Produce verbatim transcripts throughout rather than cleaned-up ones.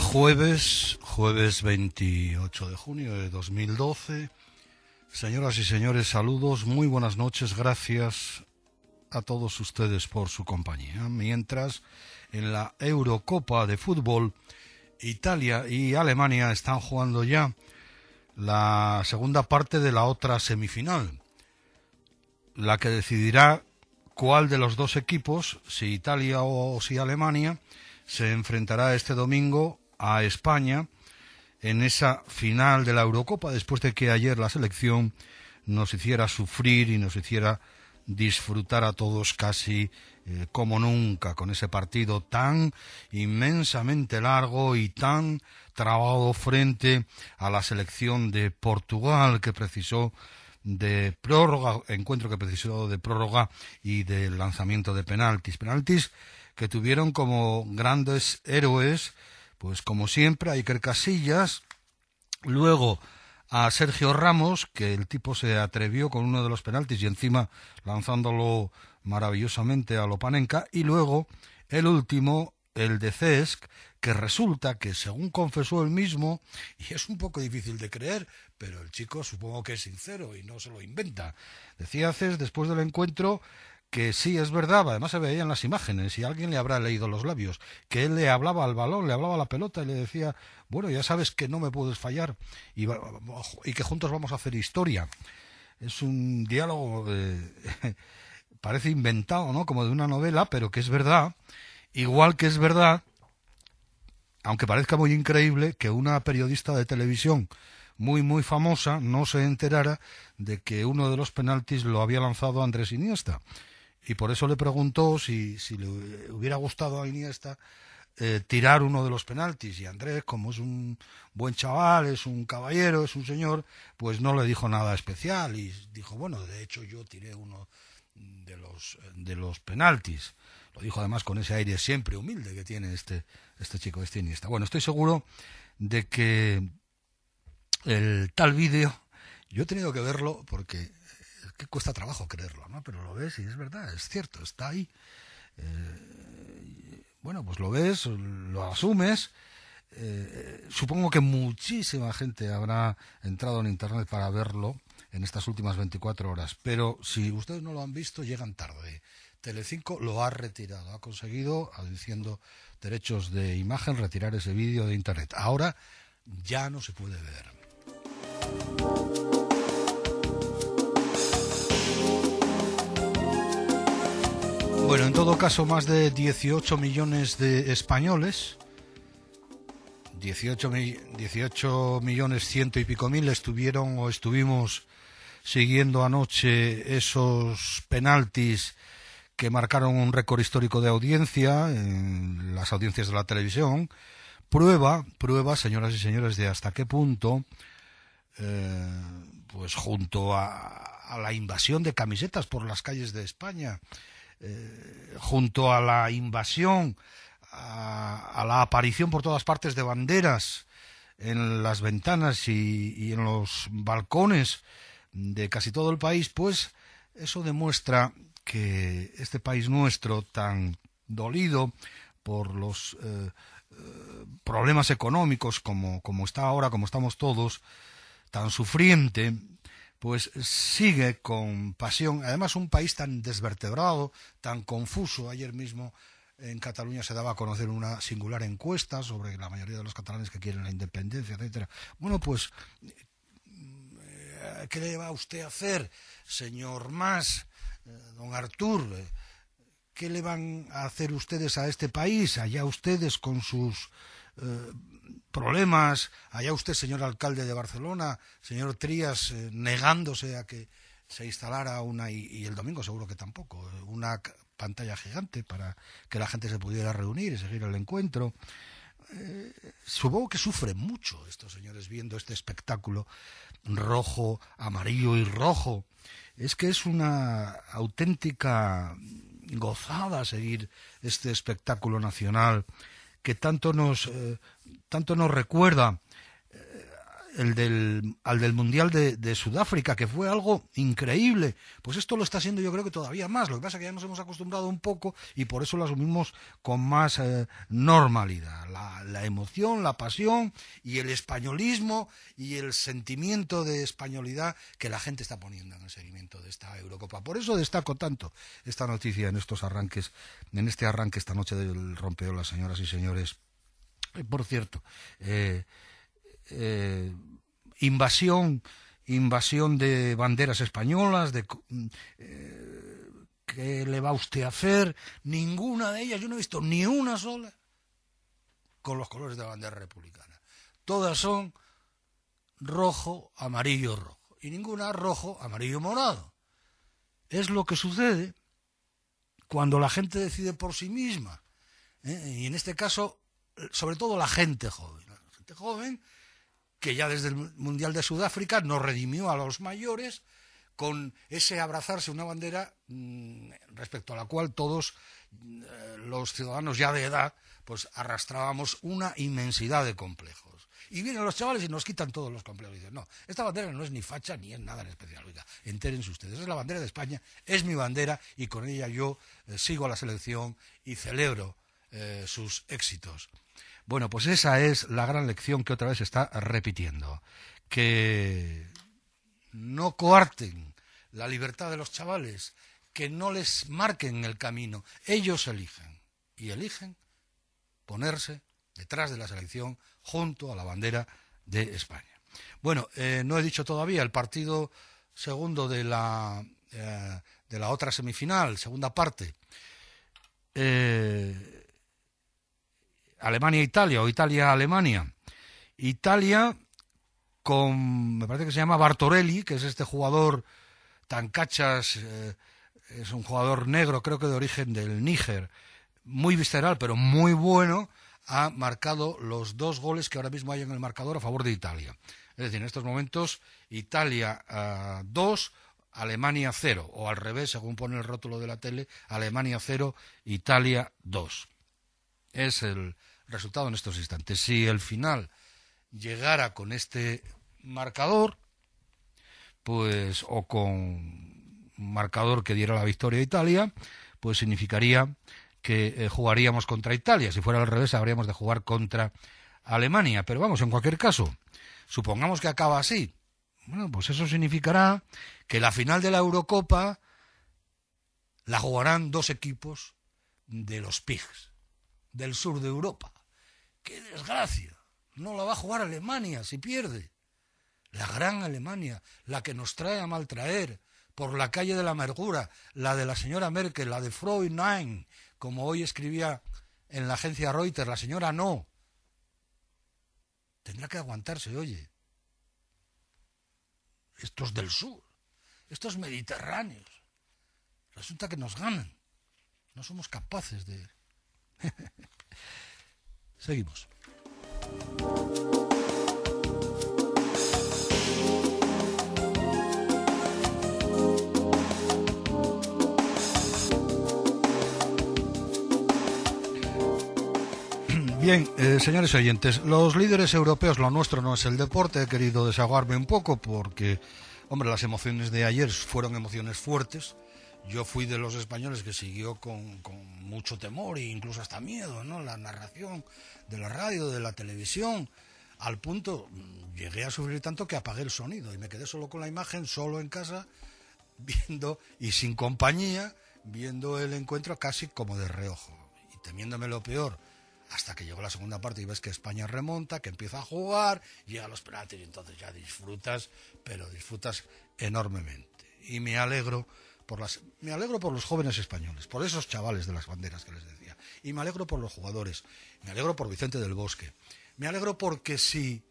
Jueves, jueves veintiocho de junio de dos mil doce. Señoras y señores, saludos, muy buenas noches, gracias a todos ustedes por su compañía. Mientras en la Eurocopa de fútbol, Italia y Alemania están jugando ya la segunda parte de la otra semifinal, la que decidirá cuál de los dos equipos, si Italia o si Alemania, se enfrentará este domingo a España en esa final de la Eurocopa, después de que ayer la selección nos hiciera sufrir y nos hiciera disfrutar a todos casi eh, como nunca, con ese partido tan inmensamente largo y tan trabado frente a la selección de Portugal, que precisó de prórroga, encuentro que precisó de prórroga y de lanzamiento de penaltis, penaltis que tuvieron como grandes héroes, pues como siempre, a Iker Casillas, luego a Sergio Ramos, que el tipo se atrevió con uno de los penaltis y encima lanzándolo maravillosamente a Lopanenka, y luego el último, el de Cesc, que resulta que, según confesó él mismo, y es un poco difícil de creer, pero el chico supongo que es sincero y no se lo inventa, decía Cesc después del encuentro que sí, es verdad, además se veía en las imágenes, y alguien le habrá leído los labios, que él le hablaba al balón, le hablaba a la pelota y le decía, bueno, ya sabes que no me puedes fallar y, y que juntos vamos a hacer historia. Es un diálogo, eh, parece inventado, ¿no?, como de una novela, pero que es verdad, igual que es verdad, aunque parezca muy increíble, que una periodista de televisión muy, muy famosa no se enterara de que uno de los penaltis lo había lanzado Andrés Iniesta. Y por eso le preguntó si, si le hubiera gustado a Iniesta eh, tirar uno de los penaltis. Y Andrés, como es un buen chaval, es un caballero, es un señor, pues no le dijo nada especial. Y dijo, bueno, de hecho yo tiré uno de los, de los penaltis. Lo dijo además con ese aire siempre humilde que tiene este, este chico, este Iniesta. Bueno, estoy seguro de que el tal vídeo, yo he tenido que verlo porque que cuesta trabajo creerlo, ¿no? Pero lo ves y es verdad, es cierto, está ahí. Eh, bueno, pues lo ves, lo asumes. Eh, supongo que muchísima gente habrá entrado en internet para verlo en estas últimas veinticuatro horas, pero si ustedes no lo han visto, llegan tarde. Telecinco lo ha retirado, ha conseguido, diciendo derechos de imagen, retirar ese vídeo de internet. Ahora ya no se puede ver. Bueno, en todo caso, más de dieciocho millones de españoles, dieciocho, dieciocho millones ciento y pico mil estuvieron o estuvimos siguiendo anoche esos penaltis que marcaron un récord histórico de audiencia en las audiencias de la televisión. Prueba, prueba, señoras y señores, de hasta qué punto, eh, pues junto a, a la invasión de camisetas por las calles de España, Eh, junto a la invasión, a, a la aparición por todas partes de banderas en las ventanas y, y en los balcones de casi todo el país, pues eso demuestra que este país nuestro, tan dolido por los eh, eh, problemas económicos como, como está ahora, como estamos todos, tan sufriente, pues sigue con pasión. Además, un país tan desvertebrado, tan confuso. Ayer mismo en Cataluña se daba a conocer una singular encuesta sobre la mayoría de los catalanes que quieren la independencia, etcétera. Bueno, pues, ¿qué le va usted a hacer, señor Mas, don Artur? ¿Qué le van a hacer ustedes a este país? Allá ustedes con sus eh, problemas, allá usted, señor alcalde de Barcelona, señor Trías, eh, negándose a que se instalara una, y, y el domingo seguro que tampoco, una pantalla gigante para que la gente se pudiera reunir y seguir el encuentro. Eh, supongo que sufren mucho estos señores viendo este espectáculo rojo, amarillo y rojo. Es que es una auténtica gozada seguir este espectáculo nacional que tanto nos eh, tanto nos recuerda eh, el del, al del Mundial de, de Sudáfrica, que fue algo increíble. Pues esto lo está siendo yo creo que todavía más. Lo que pasa es que ya nos hemos acostumbrado un poco y por eso lo asumimos con más eh, normalidad. La, la emoción, la pasión y el españolismo y el sentimiento de españolidad que la gente está poniendo en el seguimiento de esta Eurocopa. Por eso destaco tanto esta noticia en estos arranques, en este arranque esta noche del rompeolas, señoras y señores. Eh, por cierto, eh, Eh, invasión invasión de banderas españolas, de eh, ¿qué le va usted a hacer? Ninguna de ellas, yo no he visto ni una sola con los colores de la bandera republicana. Todas son rojo, amarillo, rojo, y ninguna rojo, amarillo, morado. Es lo que sucede cuando la gente decide por sí misma, ¿eh? Y en este caso, sobre todo la gente joven, la gente joven que ya desde el Mundial de Sudáfrica nos redimió a los mayores con ese abrazarse una bandera mmm, respecto a la cual todos eh, los ciudadanos ya de edad pues arrastrábamos una inmensidad de complejos. Y vienen los chavales y nos quitan todos los complejos. Y dicen, no, esta bandera no es ni facha ni es nada en especial. Oiga, entérense ustedes, es la bandera de España, es mi bandera y con ella yo eh, sigo a la selección y celebro eh, sus éxitos. Bueno, pues esa es la gran lección que otra vez se está repitiendo, que no coarten la libertad de los chavales, que no les marquen el camino, ellos eligen, y eligen ponerse detrás de la selección junto a la bandera de España. Bueno, eh, no he dicho todavía el partido segundo de la, eh, de la otra semifinal, segunda parte, eh, Alemania-Italia o Italia-Alemania. Italia con, me parece que se llama Bartorelli, que es este jugador tan cachas, eh, es un jugador negro, creo que de origen del Níger, muy visceral, pero muy bueno, ha marcado los dos goles que ahora mismo hay en el marcador a favor de Italia. Es decir, en estos momentos Italia uh, dos, Alemania cero, o al revés, según pone el rótulo de la tele, Alemania cero, Italia dos. Es el resultado en estos instantes. Si el final llegara con este marcador, pues o con un marcador que diera la victoria a Italia, pues significaría que eh, jugaríamos contra Italia. Si fuera al revés, habríamos de jugar contra Alemania. Pero vamos, en cualquier caso, supongamos que acaba así. Bueno, pues eso significará que la final de la Eurocopa la jugarán dos equipos de los Pigs, del sur de Europa. ¡Qué desgracia! No la va a jugar Alemania si pierde. La gran Alemania, la que nos trae a maltraer por la calle de la amargura, la de la señora Merkel, la de Freud Nein, como hoy escribía en la agencia Reuters, la señora no. Tendrá que aguantarse, oye. Estos del sur, estos mediterráneos, resulta que nos ganan. No somos capaces de... Seguimos. Bien, eh, señores oyentes, los líderes europeos, lo nuestro no es el deporte, he querido desahogarme un poco porque, hombre, las emociones de ayer fueron emociones fuertes. Yo fui de los españoles que siguió con, con mucho temor e incluso hasta miedo, ¿no? La narración de la radio, de la televisión, al punto, llegué a sufrir tanto que apagué el sonido y me quedé solo con la imagen, solo en casa, viendo y sin compañía, viendo el encuentro casi como de reojo y temiéndome lo peor. Hasta que llegó la segunda parte y ves que España remonta, que empieza a jugar, llega a los penaltis y entonces ya disfrutas, pero disfrutas enormemente. Y me alegro por las, me alegro por los jóvenes españoles, por esos chavales de las banderas que les decía. Y me alegro por los jugadores, me alegro por Vicente del Bosque. Me alegro porque si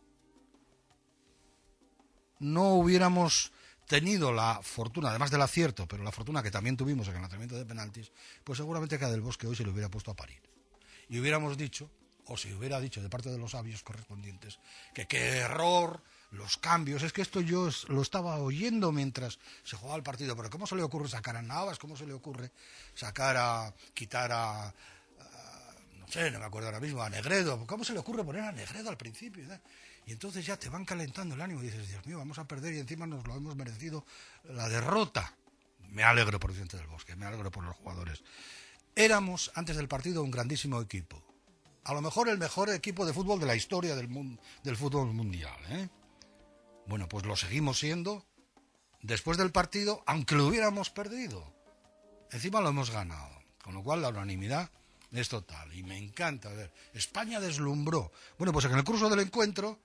no hubiéramos tenido la fortuna, además del acierto, pero la fortuna que también tuvimos en el lanzamiento de penaltis, pues seguramente que a Del Bosque hoy se le hubiera puesto a parir. Y hubiéramos dicho, o se hubiera dicho de parte de los sabios correspondientes, que qué error, los cambios, es que esto yo lo estaba oyendo mientras se jugaba el partido, pero ¿cómo se le ocurre sacar a Navas? ¿Cómo se le ocurre sacar a, quitar a, a, sí, no me acuerdo ahora mismo, a Negredo. ¿Cómo se le ocurre poner a Negredo al principio? ¿eh? Y entonces ya te van calentando el ánimo y dices, Dios mío, vamos a perder y encima nos lo hemos merecido la derrota. Me alegro por Vicente del Bosque, me alegro por los jugadores. Éramos, antes del partido, un grandísimo equipo. A lo mejor el mejor equipo de fútbol de la historia del, mundo, del fútbol mundial. ¿eh? Bueno, pues lo seguimos siendo después del partido, aunque lo hubiéramos perdido. Encima lo hemos ganado. Con lo cual la unanimidad es total. Y me encanta ver. España deslumbró. Bueno, pues en el curso del encuentro,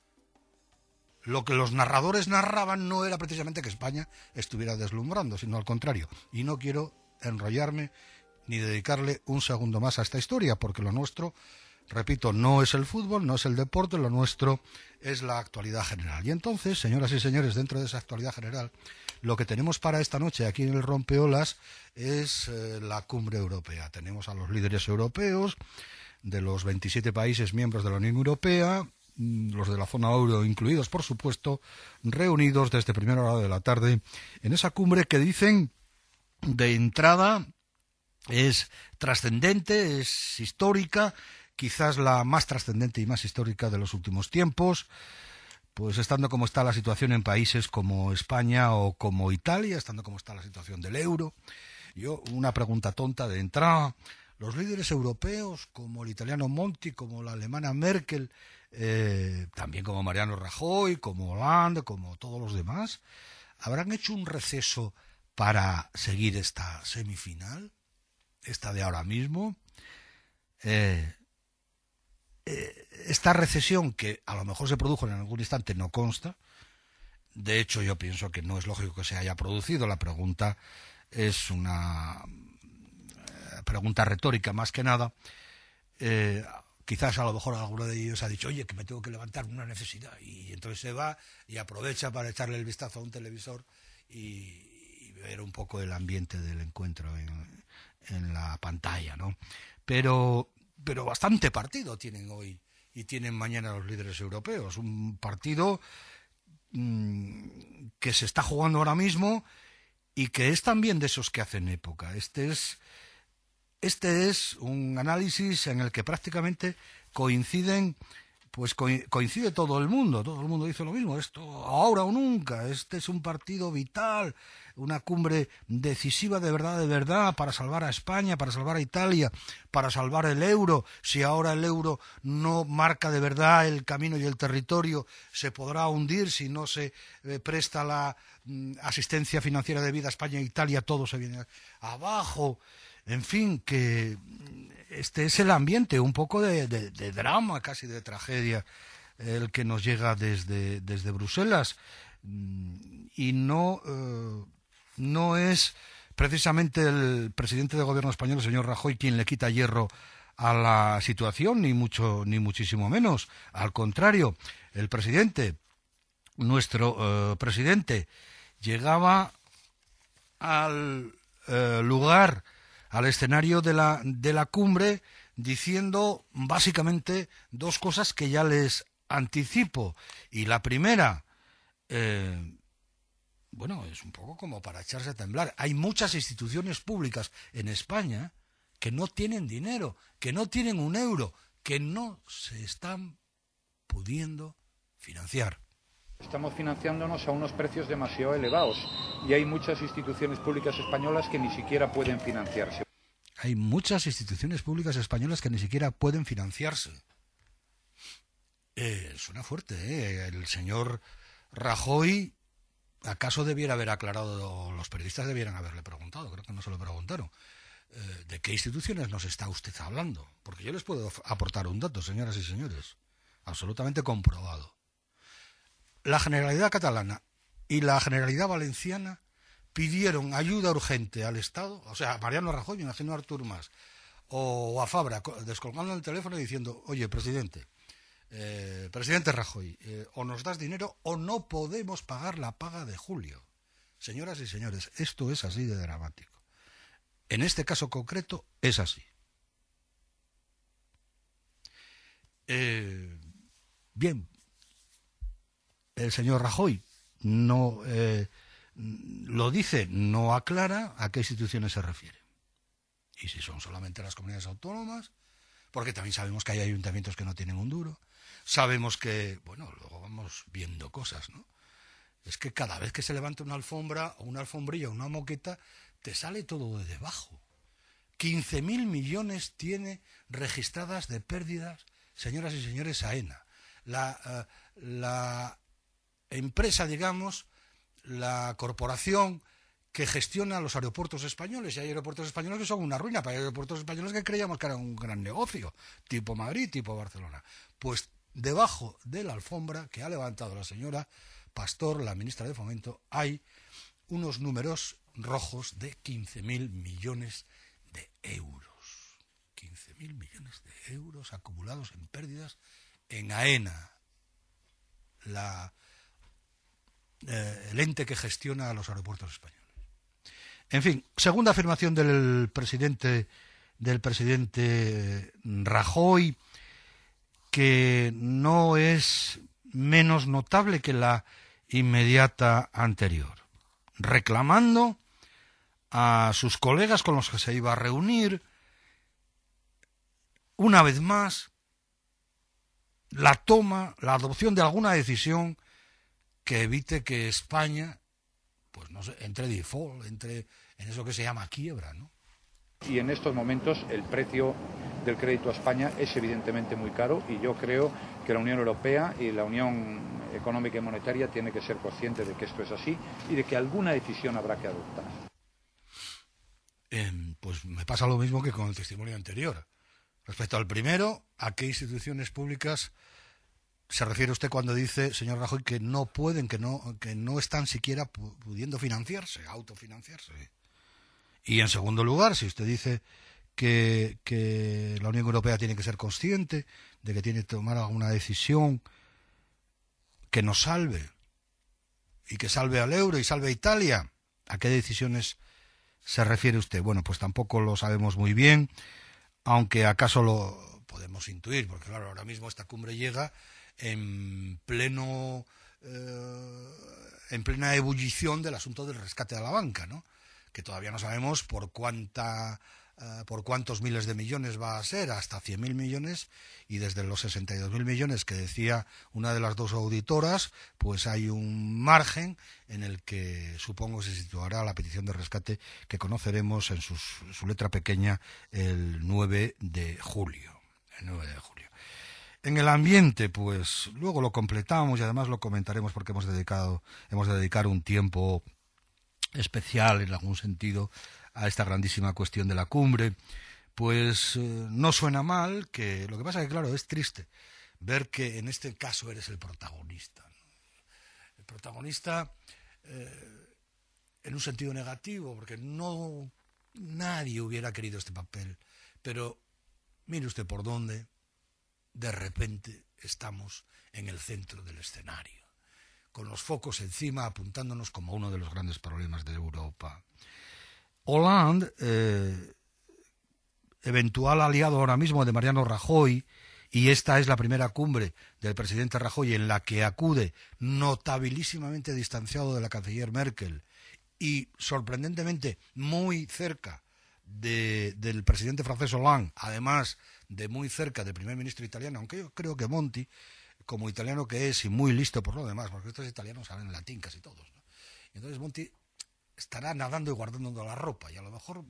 lo que los narradores narraban no era precisamente que España estuviera deslumbrando, sino al contrario. Y no quiero enrollarme ni dedicarle un segundo más a esta historia, porque lo nuestro, repito, no es el fútbol, no es el deporte, lo nuestro es la actualidad general. Y entonces, señoras y señores, dentro de esa actualidad general, lo que tenemos para esta noche aquí en el Rompeolas es eh, la cumbre europea. Tenemos a los líderes europeos de los veintisiete países miembros de la Unión Europea, los de la zona euro incluidos, por supuesto, reunidos desde primera hora de la tarde en esa cumbre que dicen de entrada es trascendente, es histórica, quizás la más trascendente y más histórica de los últimos tiempos, pues estando como está la situación en países como España o como Italia, estando como está la situación del euro. Yo, una pregunta tonta de entrada, los líderes europeos, como el italiano Monti, como la alemana Merkel, eh, también como Mariano Rajoy, como Hollande, como todos los demás, ¿habrán hecho un receso para seguir esta semifinal? Esta de ahora mismo, eh, eh, esta recesión que a lo mejor se produjo en algún instante no consta. De hecho, yo pienso que no es lógico que se haya producido. La pregunta es una eh, pregunta retórica más que nada. Eh, quizás a lo mejor alguno de ellos ha dicho, oye, que me tengo que levantar una necesidad, y entonces se va y aprovecha para echarle el vistazo a un televisor y, y ver un poco el ambiente del encuentro en en la pantalla, ¿no? Pero, pero bastante partido tienen hoy y tienen mañana los líderes europeos. Un partido mmm, que se está jugando ahora mismo y que es también de esos que hacen época. Este es, este es un análisis en el que prácticamente coinciden, pues coincide todo el mundo. Todo el mundo dice lo mismo. Esto ahora o nunca. Este es un partido vital, una cumbre decisiva de verdad, de verdad, para salvar a España, para salvar a Italia, para salvar el euro. Si ahora el euro no marca de verdad el camino y el territorio, se podrá hundir. Si no se eh, presta la mm, asistencia financiera debida a España e Italia, todo se viene abajo. En fin, que este es el ambiente, un poco de, de, de drama, casi de tragedia, el que nos llega desde, desde Bruselas. Y no... Eh, No es precisamente el presidente del gobierno español, el señor Rajoy, quien le quita hierro a la situación, ni mucho, ni muchísimo menos. Al contrario, el presidente, nuestro eh, presidente, llegaba al eh, lugar, al escenario de la, de la cumbre, diciendo básicamente dos cosas que ya les anticipo. Y la primera... Eh, Bueno, es un poco como para echarse a temblar. Hay muchas instituciones públicas en España que no tienen dinero, que no tienen un euro, que no se están pudiendo financiar. Estamos financiándonos a unos precios demasiado elevados y hay muchas instituciones públicas españolas que ni siquiera pueden financiarse. Hay muchas instituciones públicas españolas que ni siquiera pueden financiarse. Eh, suena fuerte, ¿eh? El señor Rajoy... ¿Acaso debiera haber aclarado, los periodistas debieran haberle preguntado, creo que no se lo preguntaron, eh, ¿de qué instituciones nos está usted hablando? Porque yo les puedo aportar un dato, señoras y señores, absolutamente comprobado. La Generalidad catalana y la Generalidad valenciana pidieron ayuda urgente al Estado, o sea, a Mariano Rajoy, imagino a Artur Mas, o a Fabra, descolgando el teléfono y diciendo, oye, presidente, Eh, presidente Rajoy, eh, o nos das dinero o no podemos pagar la paga de julio. Señoras y señores, esto es así de dramático. En este caso concreto es así. Eh, bien, el señor Rajoy no eh, lo dice, no aclara a qué instituciones se refiere. Y si son solamente las comunidades autónomas, porque también sabemos que hay ayuntamientos que no tienen un duro. Sabemos que, bueno, luego vamos viendo cosas, ¿no? Es que cada vez que se levanta una alfombra, o una alfombrilla, o una moqueta, te sale todo de debajo. quince mil millones tiene registradas de pérdidas, señoras y señores, AENA. La, uh, la empresa, digamos, la corporación que gestiona los aeropuertos españoles, y hay aeropuertos españoles que son una ruina, pero hay aeropuertos españoles que creíamos que era un gran negocio, tipo Madrid, tipo Barcelona. Pues debajo de la alfombra que ha levantado la señora Pastor, la ministra de Fomento, hay unos números rojos de quince mil millones de euros. quince mil millones de euros acumulados en pérdidas en AENA, la, eh, el ente que gestiona los aeropuertos españoles. En fin, segunda afirmación del presidente del presidente Rajoy, que no es menos notable que la inmediata anterior, reclamando a sus colegas con los que se iba a reunir, una vez más, la toma, la adopción de alguna decisión que evite que España, pues no sé, entre default, entre en eso que se llama quiebra, ¿no? Y en estos momentos el precio del crédito a España es evidentemente muy caro, y yo creo que la Unión Europea y la Unión Económica y Monetaria tiene que ser consciente de que esto es así y de que alguna decisión habrá que adoptar. Eh, pues me pasa lo mismo que con el testimonio anterior. Respecto al primero, ¿a qué instituciones públicas se refiere usted cuando dice, señor Rajoy, que no pueden, que no, que no están siquiera pudiendo financiarse, autofinanciarse? Y en segundo lugar, si usted dice que, que la Unión Europea tiene que ser consciente de que tiene que tomar alguna decisión que nos salve y que salve al euro y salve a Italia, ¿a qué decisiones se refiere usted? Bueno, pues tampoco lo sabemos muy bien, aunque acaso lo podemos intuir, porque claro, ahora mismo esta cumbre llega en pleno eh, en plena ebullición del asunto del rescate de la banca, ¿no? Que todavía no sabemos por cuánta uh, por cuántos miles de millones va a ser, hasta cien mil millones, y desde los sesenta y dos mil millones que decía una de las dos auditoras, pues hay un margen en el que supongo se situará la petición de rescate que conoceremos en sus, su letra pequeña el nueve de julio. El nueve de julio. En el ambiente, pues luego lo completamos y además lo comentaremos porque hemos dedicado, hemos de dedicar un tiempo especial en algún sentido a esta grandísima cuestión de la cumbre. Pues eh, no suena mal, que lo que pasa es que claro, es triste ver que en este caso eres el protagonista, ¿no? El protagonista eh, en un sentido negativo, porque no nadie hubiera querido este papel, pero mire usted por dónde de repente estamos en el centro del escenario, con los focos encima apuntándonos como uno de los grandes problemas de Europa. Hollande, eh, eventual aliado ahora mismo de Mariano Rajoy, y esta es la primera cumbre del presidente Rajoy en la que acude notabilísimamente distanciado de la canciller Merkel y sorprendentemente muy cerca de, del presidente francés Hollande, además de muy cerca del primer ministro italiano, aunque yo creo que Monti, como italiano que es y muy listo por lo demás, porque estos italianos saben latín casi todos, ¿no? Y entonces Monti estará nadando y guardando la ropa, y a lo mejor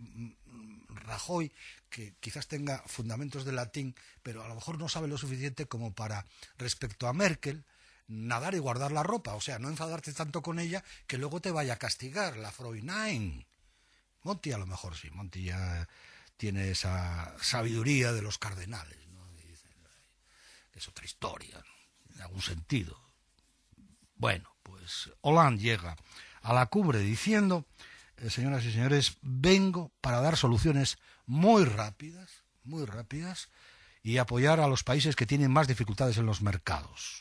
Rajoy, que quizás tenga fundamentos de latín, pero a lo mejor no sabe lo suficiente como para, respecto a Merkel, nadar y guardar la ropa, o sea, no enfadarte tanto con ella que luego te vaya a castigar, la Fräulein. Monti a lo mejor sí, Monti ya tiene esa sabiduría de los cardenales, ¿no? Dicen, es otra historia, ¿no? En algún sentido. Bueno, pues Hollande llega a la cumbre diciendo, eh, señoras y señores, vengo para dar soluciones muy rápidas, muy rápidas, y apoyar a los países que tienen más dificultades en los mercados.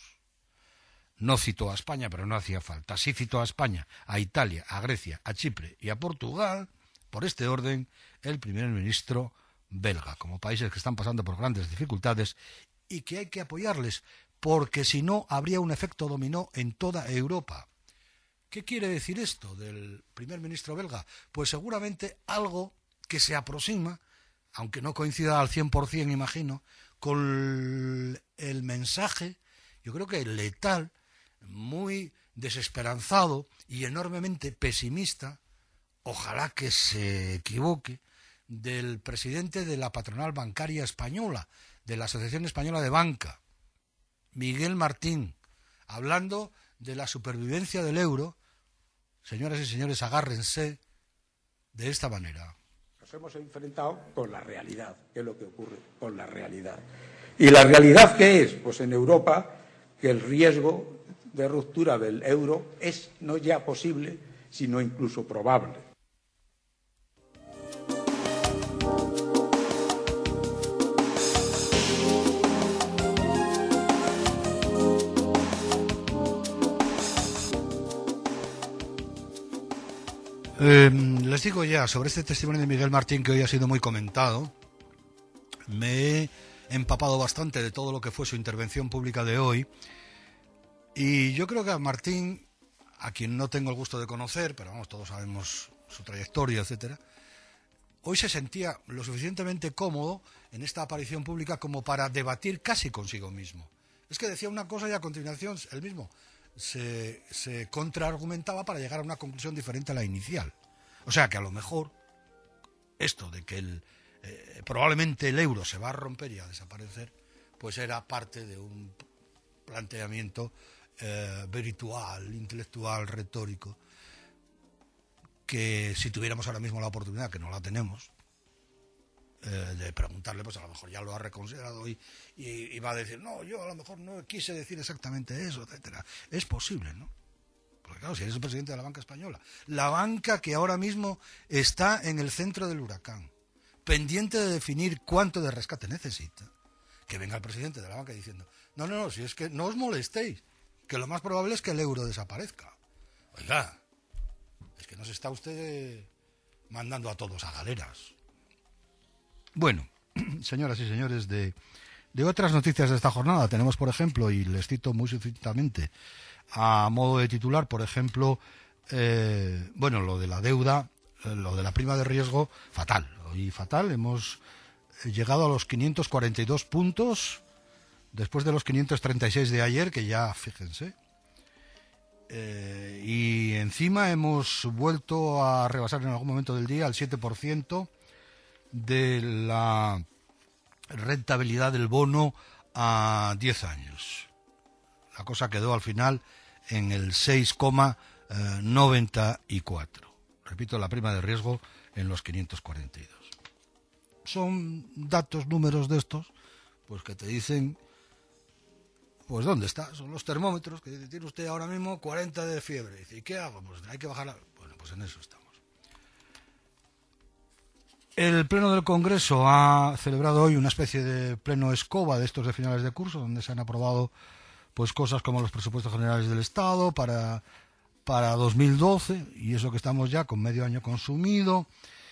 No citó a España, pero no hacía falta. Sí citó a España, a Italia, a Grecia, a Chipre y a Portugal, por este orden, el primer ministro belga, como países que están pasando por grandes dificultades y que hay que apoyarles, porque si no habría un efecto dominó en toda Europa. ¿Qué quiere decir esto del primer ministro belga? Pues seguramente algo que se aproxima aunque no coincida al cien por cien, imagino, con el mensaje, yo creo que letal, muy desesperanzado y enormemente pesimista, ojalá que se equivoque, del presidente de la patronal bancaria española, de la Asociación Española de Banca, Miguel Martín, hablando de la supervivencia del euro. Señoras y señores, agárrense de esta manera. Nos hemos enfrentado con la realidad. ¿Qué es lo que ocurre con la realidad? ¿Y la realidad qué es? Pues en Europa que el riesgo de ruptura del euro es no ya posible, sino incluso probable. Eh, les digo ya, sobre este testimonio de Miguel Martín, que hoy ha sido muy comentado, me he empapado bastante de todo lo que fue su intervención pública de hoy, y yo creo que a Martín, a quien no tengo el gusto de conocer, pero vamos, todos sabemos su trayectoria, etcétera, hoy se sentía lo suficientemente cómodo en esta aparición pública como para debatir casi consigo mismo. Es que decía una cosa y a continuación él mismo se, se contraargumentaba para llegar a una conclusión diferente a la inicial. O sea que a lo mejor esto de que el, eh, probablemente el euro se va a romper y a desaparecer, pues era parte de un planteamiento eh, virtual, intelectual, retórico, que si tuviéramos ahora mismo la oportunidad, que no la tenemos, eh, de preguntarle, pues a lo mejor ya lo ha reconsiderado y, y, y va a decir, no, yo a lo mejor no quise decir exactamente eso, etcétera. Es posible, ¿no? Porque claro, si eres el presidente de la banca española, la banca que ahora mismo está en el centro del huracán, pendiente de definir cuánto de rescate necesita, que venga el presidente de la banca diciendo, no, no, no, si es que no os molestéis, que lo más probable es que el euro desaparezca. Oiga, es que nos está usted mandando a todos a galeras. Bueno, señoras y señores, de, de otras noticias de esta jornada tenemos, por ejemplo, y les cito muy sucintamente, a modo de titular, por ejemplo, eh, bueno, lo de la deuda, eh, lo de la prima de riesgo, fatal, y fatal, hemos llegado a los quinientos cuarenta y dos puntos, después de los quinientos treinta y seis de ayer, que ya, fíjense, eh, y encima hemos vuelto a rebasar en algún momento del día el siete por ciento de la rentabilidad del bono a diez años. La cosa quedó al final en el seis coma noventa y cuatro. Repito, la prima de riesgo en los quinientos cuarenta y dos. Son datos, números de estos, pues que te dicen, pues ¿dónde está? Son los termómetros que tiene usted ahora mismo cuarenta de fiebre. Dice, ¿y qué hago? Pues hay que bajar. Bueno, pues en eso estamos. El Pleno del Congreso ha celebrado hoy una especie de pleno escoba de estos de finales de curso, donde se han aprobado pues cosas como los presupuestos generales del Estado para, para dos mil doce, y eso que estamos ya con medio año consumido.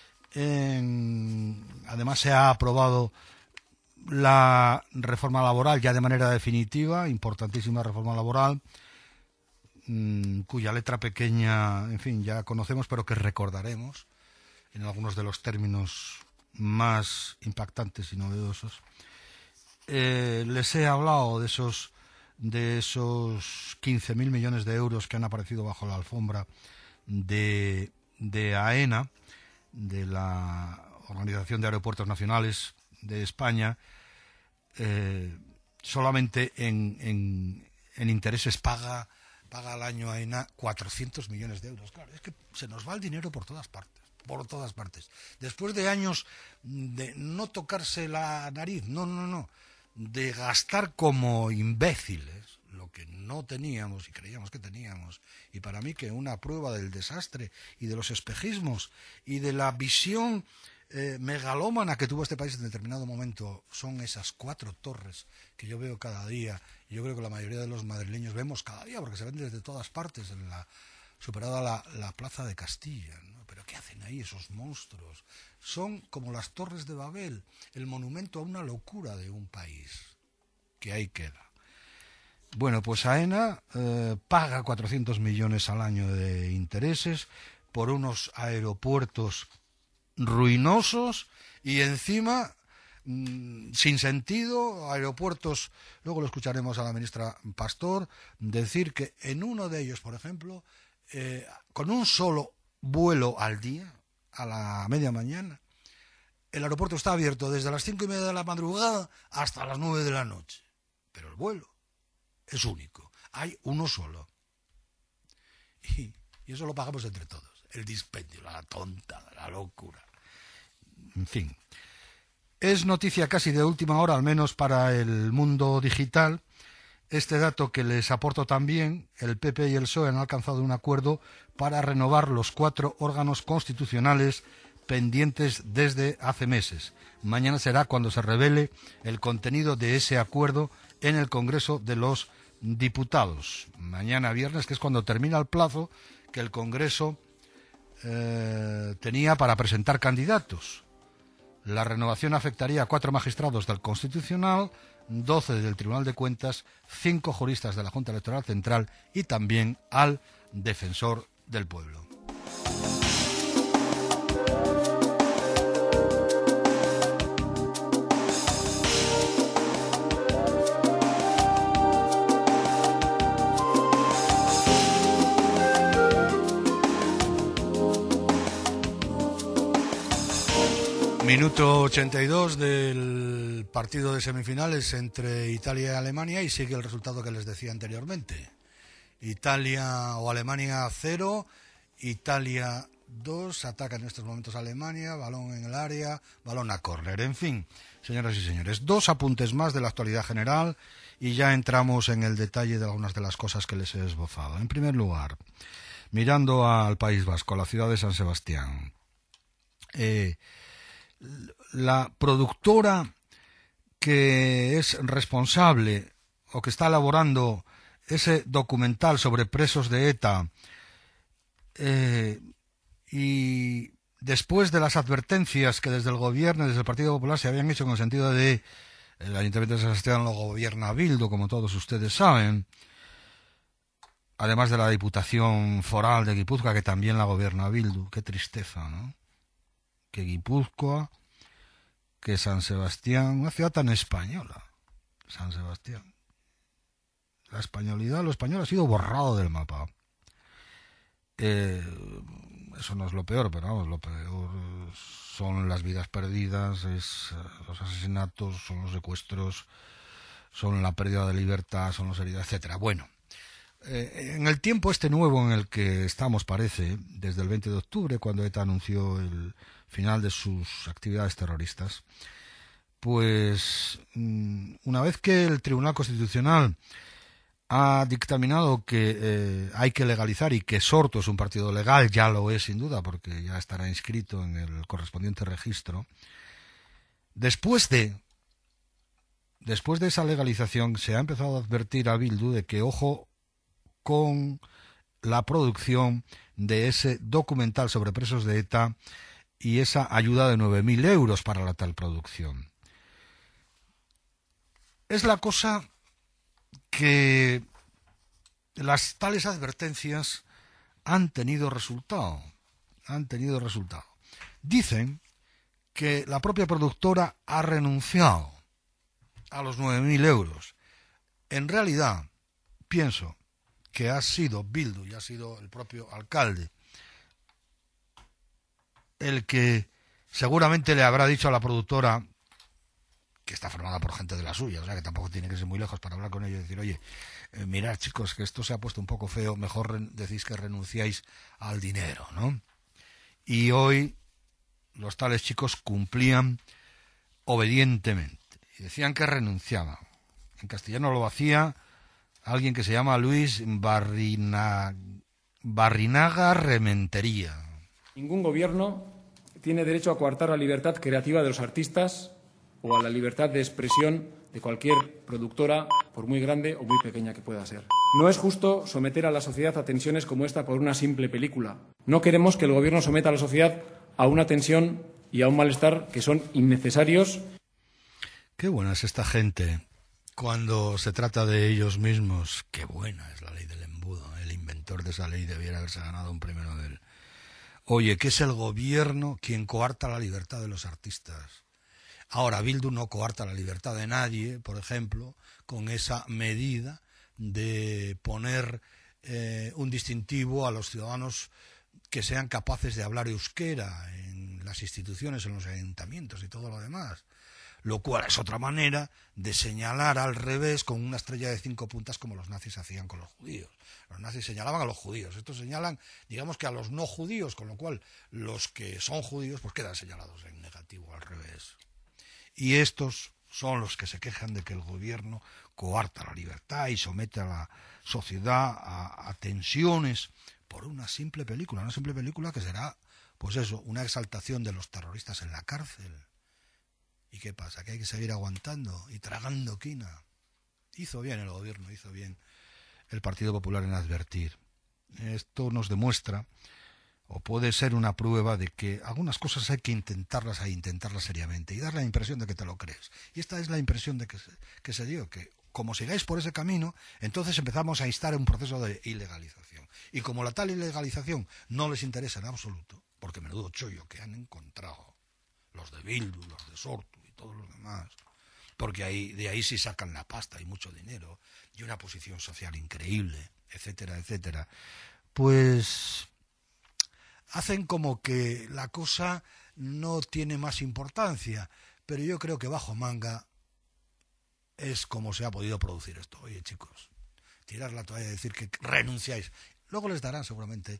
En, además se ha aprobado la reforma laboral ya de manera definitiva, importantísima reforma laboral, mmm, cuya letra pequeña, en fin, ya conocemos, pero que recordaremos en algunos de los términos más impactantes y novedosos. Eh, les he hablado de esos de esos quince mil millones de euros que han aparecido bajo la alfombra de, de AENA, de la Organización de Aeropuertos Nacionales de España. Eh, solamente en, en, en intereses paga, paga al año AENA cuatrocientos millones de euros. Claro, es que se nos va el dinero por todas partes. por todas partes. Después de años de no tocarse la nariz, no, no, no, de gastar como imbéciles lo que no teníamos y creíamos que teníamos. Y para mí que una prueba del desastre y de los espejismos y de la visión eh, megalómana que tuvo este país en determinado momento son esas cuatro torres que yo veo cada día, y yo creo que la mayoría de los madrileños vemos cada día porque se ven desde todas partes, en la superada la, la Plaza de Castilla, ¿no? Pero ¿qué hacen ahí esos monstruos? Son como las Torres de Babel, el monumento a una locura de un país, que ahí queda. Bueno, pues AENA eh, paga cuatrocientos millones al año de intereses por unos aeropuertos ruinosos Y encima, mmm, sin sentido, aeropuertos, luego lo escucharemos a la ministra Pastor, decir que en uno de ellos, por ejemplo, eh, con un solo vuelo al día, a la media mañana, el aeropuerto está abierto desde las cinco y media de la madrugada hasta las nueve de la noche. Pero el vuelo es único. Hay uno solo. Y, y eso lo pagamos entre todos. El dispendio, la tonta, la locura. En fin. Es noticia casi de última hora, al menos para el mundo digital, este dato que les aporto también. El P P y el P S O E han alcanzado un acuerdo para renovar los cuatro órganos constitucionales pendientes desde hace meses. Mañana será cuando se revele el contenido de ese acuerdo en el Congreso de los Diputados. Mañana viernes, que es cuando termina el plazo que el Congreso eh, tenía para presentar candidatos. La renovación afectaría a cuatro magistrados del Constitucional, doce del Tribunal de Cuentas, cinco juristas de la Junta Electoral Central y también al Defensor del Pueblo. Minuto ochenta y dos del partido de semifinales entre Italia y Alemania y sigue el resultado que les decía anteriormente. Italia o Alemania cero, Italia dos, ataca en estos momentos Alemania, balón en el área, balón a córner. En fin, señoras y señores, dos apuntes más de la actualidad general y ya entramos en el detalle de algunas de las cosas que les he esbozado. En primer lugar, mirando al País Vasco, a la ciudad de San Sebastián, eh... la productora que es responsable o que está elaborando ese documental sobre presos de ETA eh, y después de las advertencias que desde el gobierno y desde el Partido Popular se habían hecho en el sentido de el Ayuntamiento de San Sebastián lo gobierna Bildu, como todos ustedes saben, además de la Diputación Foral de Guipúzcoa que también la gobierna Bildu. Qué tristeza, ¿no? Que Guipúzcoa, que San Sebastián, una ciudad tan española, San Sebastián. La españolidad, lo español ha sido borrado del mapa. Eh, eso no es lo peor, pero vamos, lo peor son las vidas perdidas, es los asesinatos, son los secuestros, son la pérdida de libertad, son las heridas, etcétera. Bueno, eh, en el tiempo este nuevo en el que estamos, parece, desde el veinte de octubre, cuando ETA anunció el final de sus actividades terroristas, pues una vez que el Tribunal Constitucional ha dictaminado que eh, hay que legalizar y que Sortu es un partido legal, ya lo es sin duda porque ya estará inscrito en el correspondiente registro, después de después de esa legalización se ha empezado a advertir a Bildu de que ojo con la producción de ese documental sobre presos de ETA y esa ayuda de nueve mil euros para la tal producción. Es la cosa que las tales advertencias han tenido resultado. Han tenido resultado. Dicen que la propia productora ha renunciado a los nueve mil euros. En realidad, pienso que ha sido Bildu y ha sido el propio alcalde el que seguramente le habrá dicho a la productora, que está formada por gente de la suya, o sea que tampoco tiene que ser muy lejos para hablar con ellos y decir, oye, eh, mirad chicos, que esto se ha puesto un poco feo, mejor re- decís que renunciáis al dinero, ¿no? Y hoy los tales chicos cumplían obedientemente y decían que renunciaban. En castellano lo hacía alguien que se llama Luis Barrina... Barrinaga Rementería. Ningún gobierno tiene derecho a coartar la libertad creativa de los artistas o a la libertad de expresión de cualquier productora, por muy grande o muy pequeña que pueda ser. No es justo someter a la sociedad a tensiones como esta por una simple película. No queremos que el gobierno someta a la sociedad a una tensión y a un malestar que son innecesarios. Qué buena es esta gente cuando se trata de ellos mismos. Qué buena es la ley del embudo. El inventor de esa ley debiera haberse ganado un premio Nobel. Oye, que es el gobierno quien coarta la libertad de los artistas. Ahora, Bildu no coarta la libertad de nadie, por ejemplo, con esa medida de poner eh, un distintivo a los ciudadanos que sean capaces de hablar euskera en las instituciones, en los ayuntamientos y todo lo demás. Lo cual es otra manera de señalar al revés con una estrella de cinco puntas como los nazis hacían con los judíos. Los nazis señalaban a los judíos, estos señalan, digamos que a los no judíos, con lo cual los que son judíos pues quedan señalados en negativo, al revés. Y estos son los que se quejan de que el gobierno coarta la libertad y somete a la sociedad a, a tensiones por una simple película, una simple película que será, pues eso, una exaltación de los terroristas en la cárcel. ¿Y qué pasa? Que hay que seguir aguantando y tragando quina. Hizo bien el gobierno, hizo bien el Partido Popular en advertir. Esto nos demuestra, o puede ser una prueba de que algunas cosas hay que intentarlas, hay que intentarlas seriamente y dar la impresión de que te lo crees. Y esta es la impresión de que se, que se dio, que como sigáis por ese camino, entonces empezamos a instar un proceso de ilegalización. Y como la tal ilegalización no les interesa en absoluto, porque menudo chollo que han encontrado los de Bildu, los de Sortu y todos los demás, porque ahí, de ahí sí sacan la pasta y mucho dinero y una posición social increíble, etcétera, etcétera, pues hacen como que la cosa no tiene más importancia, pero yo creo que bajo manga es como se ha podido producir esto. Oye, chicos, tirar la toalla y decir que renunciáis. Luego les darán seguramente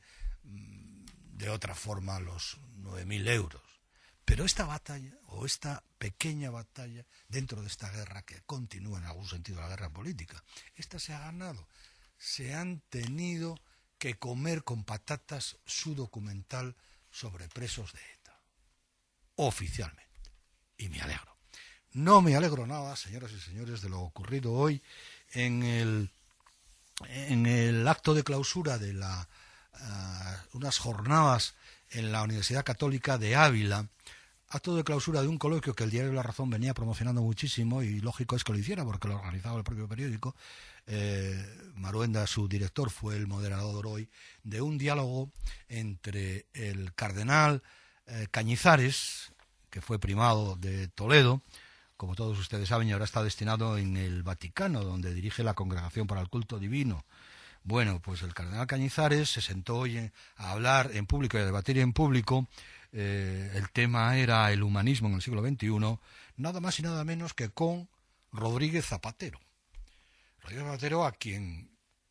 de otra forma los nueve mil euros. Pero esta batalla, o esta pequeña batalla, dentro de esta guerra, que continúa en algún sentido la guerra política, esta se ha ganado. Se han tenido que comer con patatas su documental sobre presos de ETA. Oficialmente. Y me alegro. No me alegro nada, señoras y señores, de lo ocurrido hoy en el, en el acto de clausura de la, uh, unas jornadas en la Universidad Católica de Ávila, acto de clausura de un coloquio que el diario La Razón venía promocionando muchísimo, y lógico es que lo hiciera porque lo organizaba el propio periódico. eh, Maruenda, su director, fue el moderador hoy de un diálogo entre el cardenal eh, Cañizares, que fue primado de Toledo, como todos ustedes saben, y ahora está destinado en el Vaticano, donde dirige la Congregación para el Culto Divino. Bueno, pues el cardenal Cañizares se sentó hoy a hablar en público y a debatir en público. Eh, el tema era el humanismo en el siglo veintiuno, nada más y nada menos que con Rodríguez Zapatero. Rodríguez Zapatero, a quien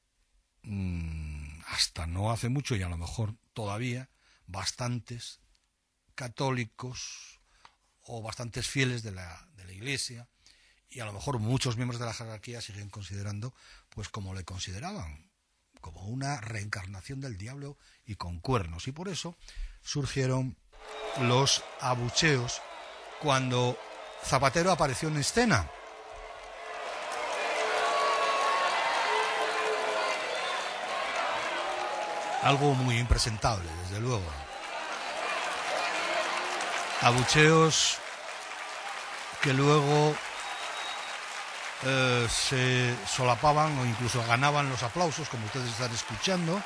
mmm, hasta no hace mucho, y a lo mejor todavía, bastantes católicos o bastantes fieles de la, de la Iglesia, y a lo mejor muchos miembros de la jerarquía siguen considerando, pues como le consideraban, como una reencarnación del diablo y con cuernos. Y por eso surgieron los abucheos cuando Zapatero apareció en escena. Algo muy impresentable, desde luego. Abucheos que luego eh, se solapaban o incluso ganaban los aplausos, como ustedes están escuchando.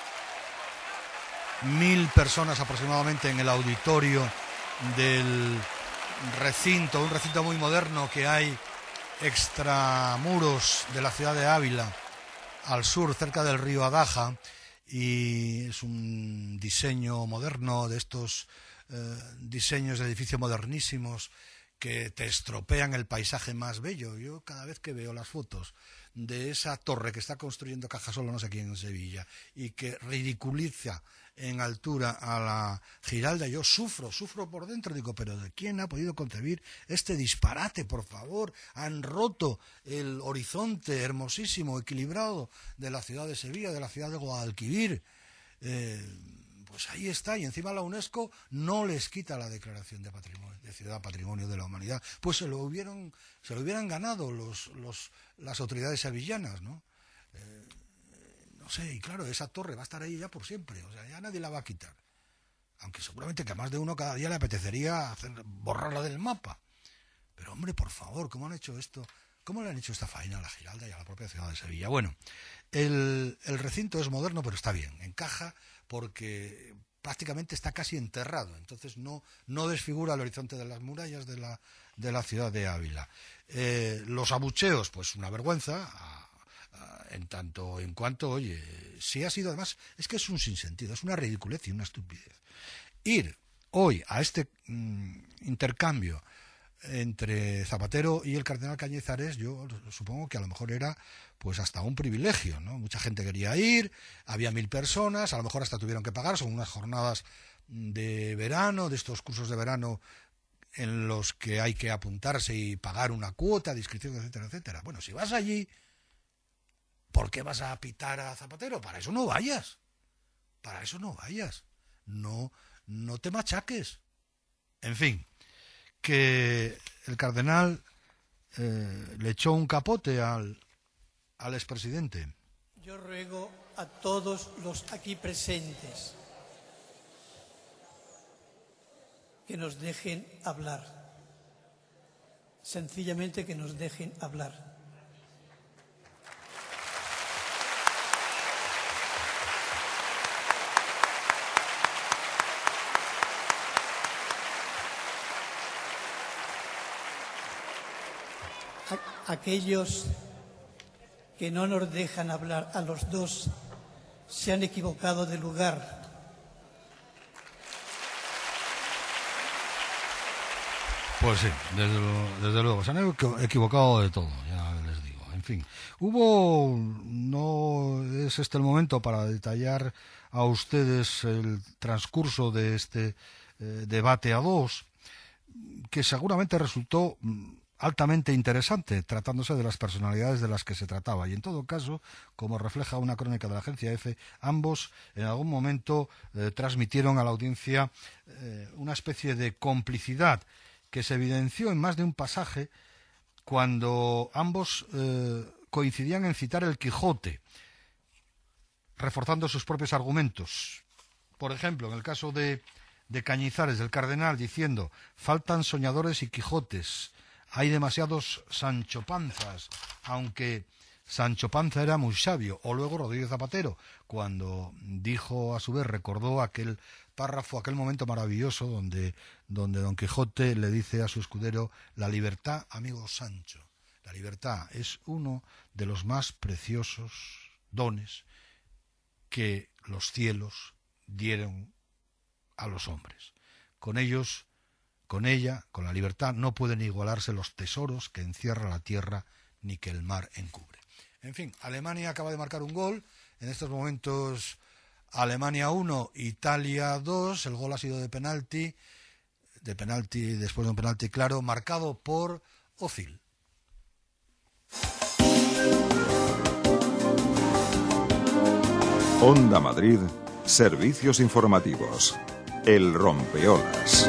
Mil personas aproximadamente en el auditorio del recinto, un recinto muy moderno que hay extramuros de la ciudad de Ávila, al sur, cerca del río Adaja, y es un diseño moderno de estos eh, diseños de edificios modernísimos que te estropean el paisaje más bello. Yo cada vez que veo las fotos de esa torre que está construyendo Cajasol, no sé quién, en Sevilla, y que ridiculiza en altura a la Giralda, yo sufro, sufro por dentro. Digo, pero ¿de quién ha podido concebir este disparate, por favor? Han roto el horizonte hermosísimo, equilibrado de la ciudad de Sevilla, de la ciudad de Guadalquivir. Eh, pues ahí está, y encima la UNESCO no les quita la declaración de patrimonio, de ciudad patrimonio de la humanidad. Pues se lo hubieran, se lo hubieran ganado los, los, las autoridades sevillanas, ¿no? Eh, no sé, y claro, esa torre va a estar ahí ya por siempre, o sea, ya nadie la va a quitar. Aunque seguramente que a más de uno cada día le apetecería hacer, borrarla del mapa. Pero hombre, por favor, ¿cómo han hecho esto? ¿Cómo le han hecho esta faena a la Giralda y a la propia ciudad de Sevilla? Bueno, el, el recinto es moderno, pero está bien, encaja, porque prácticamente está casi enterrado, entonces no, no desfigura el horizonte de las murallas de la, de la ciudad de Ávila. Eh, los abucheos, pues una vergüenza, a, a, en tanto en cuanto, oye, si ha sido además, es que es un sinsentido, es una ridiculez y una estupidez. Ir hoy a este mm, intercambio entre Zapatero y el cardenal Cañizares, yo supongo que a lo mejor era pues hasta un privilegio, ¿no? Mucha gente quería ir, había mil personas, a lo mejor hasta tuvieron que pagar, son unas jornadas de verano, de estos cursos de verano en los que hay que apuntarse y pagar una cuota de inscripción, etcétera, etcétera. Bueno, si vas allí, ¿por qué vas a pitar a Zapatero? Para eso no vayas, para eso no vayas, no, no te machaques. En fin, que el cardenal eh, le echó un capote al, al expresidente. Yo ruego a todos los aquí presentes que nos dejen hablar, sencillamente que nos dejen hablar. Aquellos que no nos dejan hablar a los dos se han equivocado de lugar. Pues sí, desde, lo, desde luego, se han equivocado de todo, ya les digo. En fin, hubo, no es este el momento para detallar a ustedes el transcurso de este eh, debate a dos, que seguramente resultó altamente interesante, tratándose de las personalidades de las que se trataba. Y en todo caso, como refleja una crónica de la agencia EFE, ambos en algún momento eh, transmitieron a la audiencia eh, una especie de complicidad que se evidenció en más de un pasaje cuando ambos eh, coincidían en citar el Quijote, reforzando sus propios argumentos. Por ejemplo, en el caso de, de Cañizares, del cardenal, diciendo: faltan soñadores y Quijotes, hay demasiados Sancho Panzas, aunque Sancho Panza era muy sabio. O luego Rodríguez Zapatero, cuando dijo, a su vez, recordó aquel párrafo, aquel momento maravilloso donde, donde Don Quijote le dice a su escudero: la libertad, amigo Sancho, la libertad es uno de los más preciosos dones que los cielos dieron a los hombres. Con ellos, con ella, con la libertad, no pueden igualarse los tesoros que encierra la tierra ni que el mar encubre. En fin, Alemania acaba de marcar un gol. En estos momentos, Alemania uno, Italia dos. El gol ha sido de penalti, de penalti después de un penalti claro, marcado por Özil. Onda Madrid, servicios informativos. El rompeolas.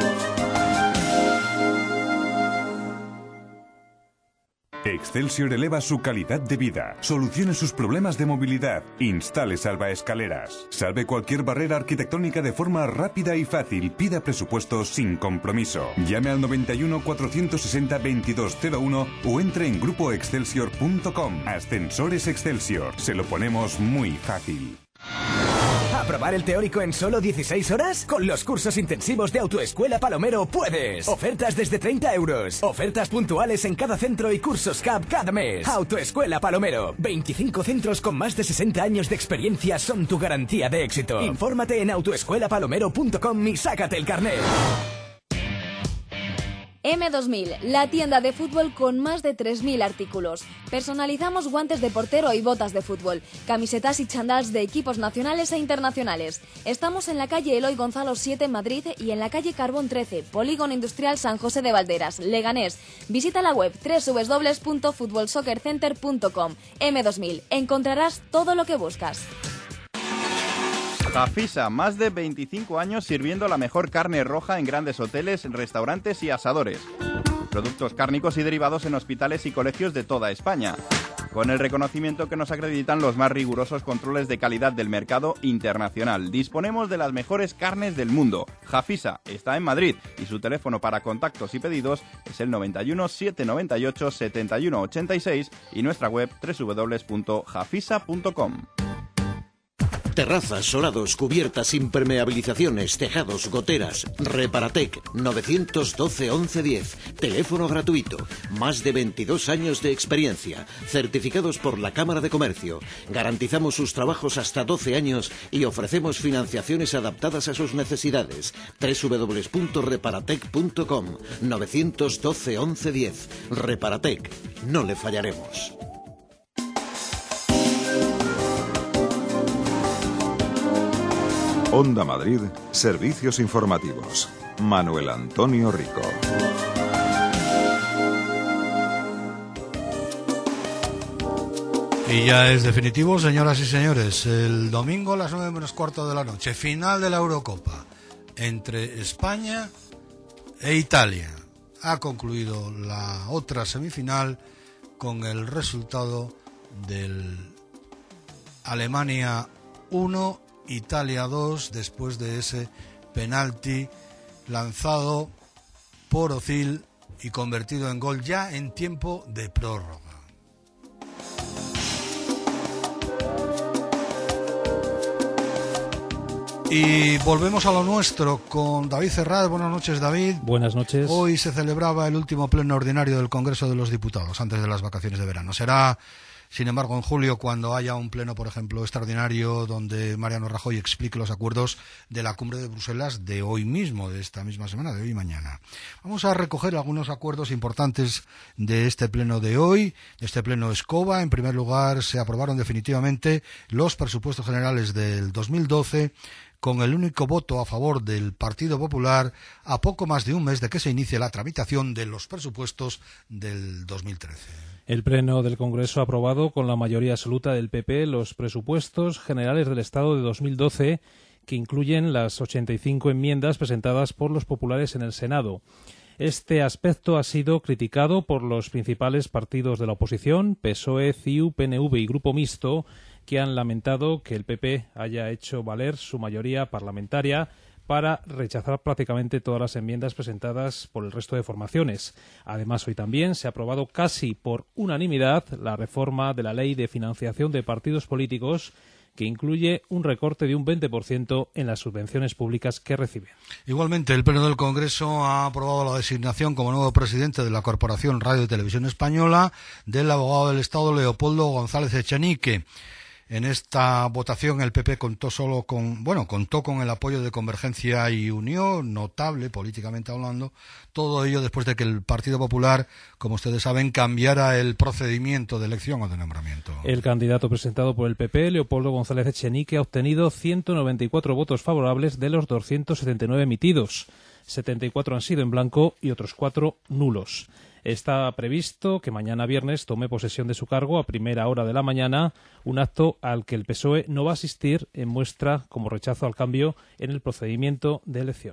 Excelsior eleva su calidad de vida. Solucione sus problemas de movilidad. Instale salvaescaleras. Salve cualquier barrera arquitectónica de forma rápida y fácil. Pida presupuesto sin compromiso. Llame al noventa y uno, cuatrocientos sesenta, veintidós cero uno o entre en grupo excelsior punto com. Ascensores Excelsior. Se lo ponemos muy fácil. ¿Aprobar el teórico en solo dieciséis horas? Con los cursos intensivos de Autoescuela Palomero puedes. Ofertas desde treinta euros. Ofertas puntuales en cada centro y cursos C A P cada mes. Autoescuela Palomero. veinticinco centros con más de sesenta años de experiencia son tu garantía de éxito. Infórmate en autoescuela palomero punto com y sácate el carnet. M dos mil, la tienda de fútbol con más de tres mil artículos. Personalizamos guantes de portero y botas de fútbol, camisetas y chandals de equipos nacionales e internacionales. Estamos en la calle Eloy Gonzalo siete en Madrid y en la calle Carbón trece, Polígono Industrial San José de Valderas, Leganés. Visita la web doble u doble u doble u punto fútbol soccer center punto com. M dos mil, encontrarás todo lo que buscas. Jafisa, más de veinticinco años sirviendo la mejor carne roja en grandes hoteles, restaurantes y asadores. Productos cárnicos y derivados en hospitales y colegios de toda España. Con el reconocimiento que nos acreditan los más rigurosos controles de calidad del mercado internacional. Disponemos de las mejores carnes del mundo. Jafisa está en Madrid y su teléfono para contactos y pedidos es el noventa y uno, setecientos noventa y ocho, setenta y uno ochenta y seis y nuestra web doble u doble u doble u punto jafisa punto com. Terrazas, solados, cubiertas, impermeabilizaciones, tejados, goteras. Reparatec, novecientos doce once diez. Teléfono gratuito. Más de veintidós años de experiencia. Certificados por la Cámara de Comercio. Garantizamos sus trabajos hasta doce años y ofrecemos financiaciones adaptadas a sus necesidades. doble u doble u doble u punto reparatec punto com. novecientos doce once diez. Reparatec. No le fallaremos. Onda Madrid, servicios informativos. Manuel Antonio Rico. Y ya es definitivo, señoras y señores, el domingo a las nueve menos cuarto de la noche, final de la Eurocopa entre España e Italia. Ha concluido la otra semifinal con el resultado del Alemania uno, Italia dos, después de ese penalti lanzado por Özil y convertido en gol ya en tiempo de prórroga. Y volvemos a lo nuestro con David Serrat. Buenas noches, David. Buenas noches. Hoy se celebraba el último pleno ordinario del Congreso de los Diputados antes de las vacaciones de verano. Será, sin embargo, en julio, cuando haya un pleno, por ejemplo, extraordinario, donde Mariano Rajoy explique los acuerdos de la cumbre de Bruselas de hoy mismo, de esta misma semana, de hoy y mañana. Vamos a recoger algunos acuerdos importantes de este pleno de hoy, de este pleno Escoba. En primer lugar, se aprobaron definitivamente los presupuestos generales del dos mil doce, con el único voto a favor del Partido Popular, a poco más de un mes de que se inicie la tramitación de los presupuestos del dos mil trece. El Pleno del Congreso ha aprobado con la mayoría absoluta del P P los presupuestos generales del Estado de dos mil doce, que incluyen las ochenta y cinco enmiendas presentadas por los populares en el Senado. Este aspecto ha sido criticado por los principales partidos de la oposición, P S O E, C I U, P N V y Grupo Mixto, que han lamentado que el P P haya hecho valer su mayoría parlamentaria para rechazar prácticamente todas las enmiendas presentadas por el resto de formaciones. Además, hoy también se ha aprobado casi por unanimidad la reforma de la Ley de Financiación de Partidos Políticos, que incluye un recorte de un veinte por ciento en las subvenciones públicas que reciben. Igualmente, el Pleno del Congreso ha aprobado la designación como nuevo presidente de la Corporación Radio y Televisión Española del abogado del Estado Leopoldo González Echenique. En esta votación el P P contó solo con, bueno, contó con el apoyo de Convergencia y Unión, notable políticamente hablando, todo ello después de que el Partido Popular, como ustedes saben, cambiara el procedimiento de elección o de nombramiento. El candidato presentado por el P P, Leopoldo González Echenique, ha obtenido ciento noventa y cuatro votos favorables de los doscientos setenta y nueve emitidos. setenta y cuatro han sido en blanco y otros cuatro nulos. Está previsto que mañana viernes tome posesión de su cargo a primera hora de la mañana, un acto al que el P S O E no va a asistir en muestra como rechazo al cambio en el procedimiento de elección.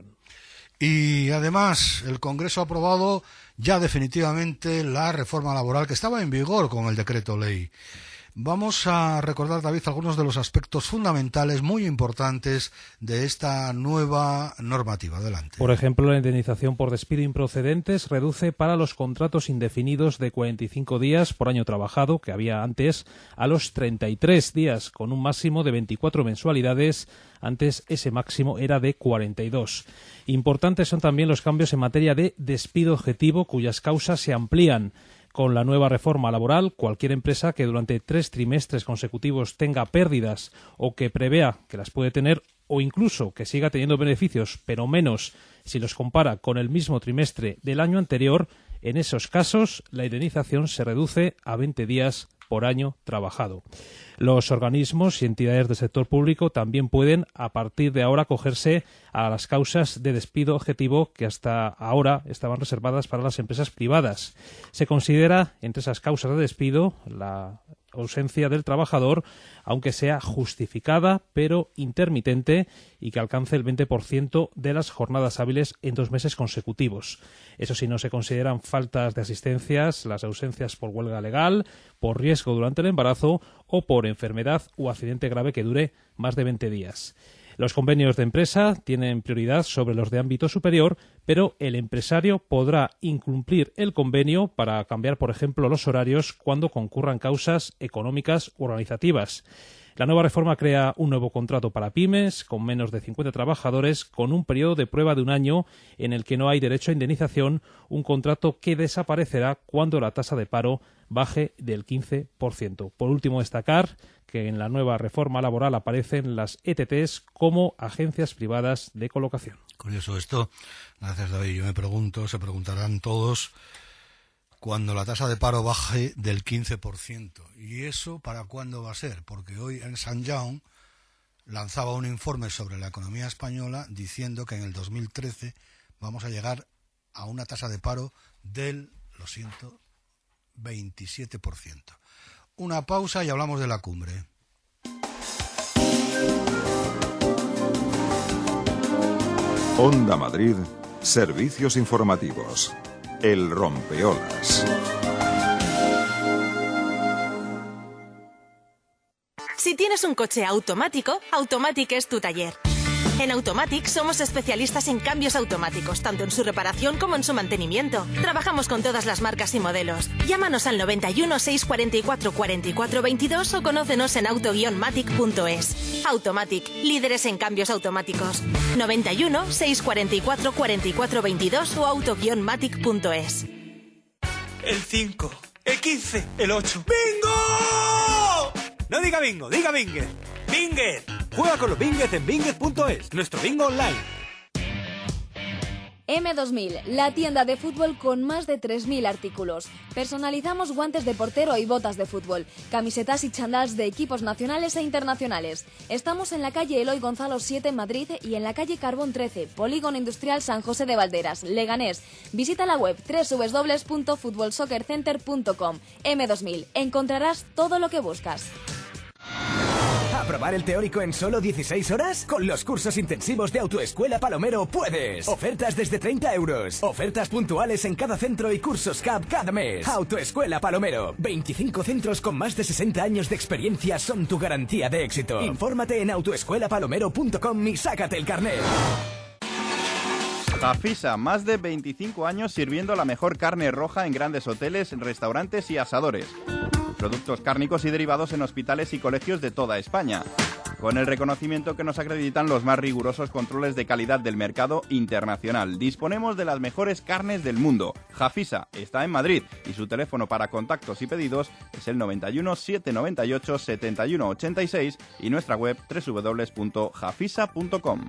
Y además el Congreso ha aprobado ya definitivamente la reforma laboral que estaba en vigor con el decreto ley. Vamos a recordar, David, algunos de los aspectos fundamentales, muy importantes, de esta nueva normativa. Adelante. Por ejemplo, la indemnización por despido improcedente se reduce para los contratos indefinidos de cuarenta y cinco días por año trabajado, que había antes, a los treinta y tres días, con un máximo de veinticuatro mensualidades. Antes ese máximo era de cuarenta y dos. Importantes son también los cambios en materia de despido objetivo, cuyas causas se amplían. Con la nueva reforma laboral, cualquier empresa que durante tres trimestres consecutivos tenga pérdidas o que prevea que las puede tener, o incluso que siga teniendo beneficios, pero menos si los compara con el mismo trimestre del año anterior, en esos casos la indemnización se reduce a veinte días por año trabajado. Los organismos y entidades del sector público también pueden, a partir de ahora, acogerse a las causas de despido objetivo que hasta ahora estaban reservadas para las empresas privadas. Se considera entre esas causas de despido la ausencia del trabajador, aunque sea justificada pero intermitente y que alcance el veinte por ciento de las jornadas hábiles en dos meses consecutivos. Eso sí, no se consideran faltas de asistencias las ausencias por huelga legal, por riesgo durante el embarazo o por enfermedad o accidente grave que dure más de veinte días. Los convenios de empresa tienen prioridad sobre los de ámbito superior, pero el empresario podrá incumplir el convenio para cambiar, por ejemplo, los horarios cuando concurran causas económicas u organizativas. La nueva reforma crea un nuevo contrato para pymes con menos de cincuenta trabajadores con un periodo de prueba de un año en el que no hay derecho a indemnización, un contrato que desaparecerá cuando la tasa de paro baje del quince por ciento. Por último, destacar que en la nueva reforma laboral aparecen las E T Ts como agencias privadas de colocación. Curioso esto. Gracias, David. Yo me pregunto, se preguntarán todos, cuando la tasa de paro baje del quince por ciento. ¿Y eso para cuándo va a ser? Porque hoy en San Jaume lanzaba un informe sobre la economía española diciendo que en el dos mil trece vamos a llegar a una tasa de paro del, lo siento, veintisiete por ciento. Una pausa y hablamos de la cumbre. Onda Madrid, servicios informativos. El rompeolas. Si tienes un coche automático, Automatic es tu taller. En Automatic somos especialistas en cambios automáticos, tanto en su reparación como en su mantenimiento. Trabajamos con todas las marcas y modelos. Llámanos al noventa y uno, seiscientos cuarenta y cuatro, cuarenta y cuatro veintidós o conócenos en auto guion matic punto es. Automatic, líderes en cambios automáticos. noventa y uno, seiscientos cuarenta y cuatro, cuarenta y cuatro veintidós o auto guion matic punto es. El cinco, el quince, el ocho. ¡Bingo! No diga bingo, diga Binger. ¡Binger! Juega con los bingers en binger punto es, nuestro bingo online. M dos mil, la tienda de fútbol con más de tres mil artículos. Personalizamos guantes de portero y botas de fútbol, camisetas y chandals de equipos nacionales e internacionales. Estamos en la calle Eloy Gonzalo siete en Madrid y en la calle Carbón trece, Polígono Industrial San José de Valderas, Leganés. Visita la web doble u doble u doble u punto fútbol soccer center punto com. M dos mil, encontrarás todo lo que buscas. ¿Aprobar el teórico en solo dieciséis horas? Con los cursos intensivos de Autoescuela Palomero puedes. Ofertas desde treinta euros. Ofertas puntuales en cada centro y cursos C A P cada mes. Autoescuela Palomero. veinticinco centros con más de sesenta años de experiencia son tu garantía de éxito. Infórmate en autoescuela palomero punto com y sácate el carnet. Jafisa, más de veinticinco años sirviendo la mejor carne roja en grandes hoteles, restaurantes y asadores. Productos cárnicos y derivados en hospitales y colegios de toda España, con el reconocimiento que nos acreditan los más rigurosos controles de calidad del mercado internacional. Disponemos de las mejores carnes del mundo. Jafisa está en Madrid y su teléfono para contactos y pedidos es el noventa y uno, setecientos noventa y ocho, setenta y uno ochenta y seis y nuestra web doble u doble u doble u punto jafisa punto com.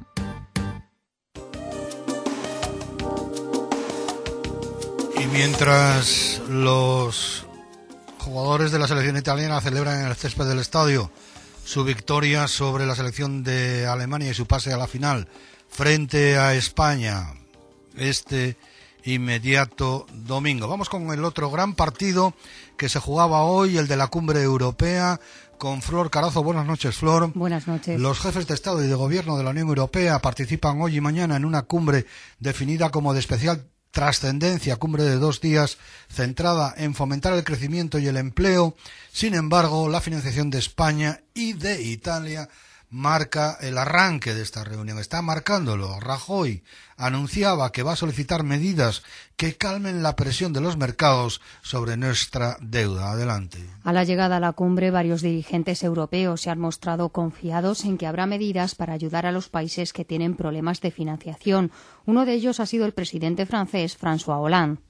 Y mientras los jugadores de la selección italiana celebran en el césped del estadio su victoria sobre la selección de Alemania y su pase a la final frente a España este inmediato domingo. Vamos con el otro gran partido que se jugaba hoy, el de la cumbre europea, con Flor Carazo. Buenas noches, Flor. Buenas noches. Los jefes de Estado y de Gobierno de la Unión Europea participan hoy y mañana en una cumbre definida como de especial trascendencia, cumbre de dos días centrada en fomentar el crecimiento y el empleo. Sin embargo, la financiación de España y de Italia marca el arranque de esta reunión. Está marcándolo. Rajoy anunciaba que va a solicitar medidas que calmen la presión de los mercados sobre nuestra deuda. Adelante. A la llegada a la cumbre, varios dirigentes europeos se han mostrado confiados en que habrá medidas para ayudar a los países que tienen problemas de financiación. Uno de ellos ha sido el presidente francés, François Hollande.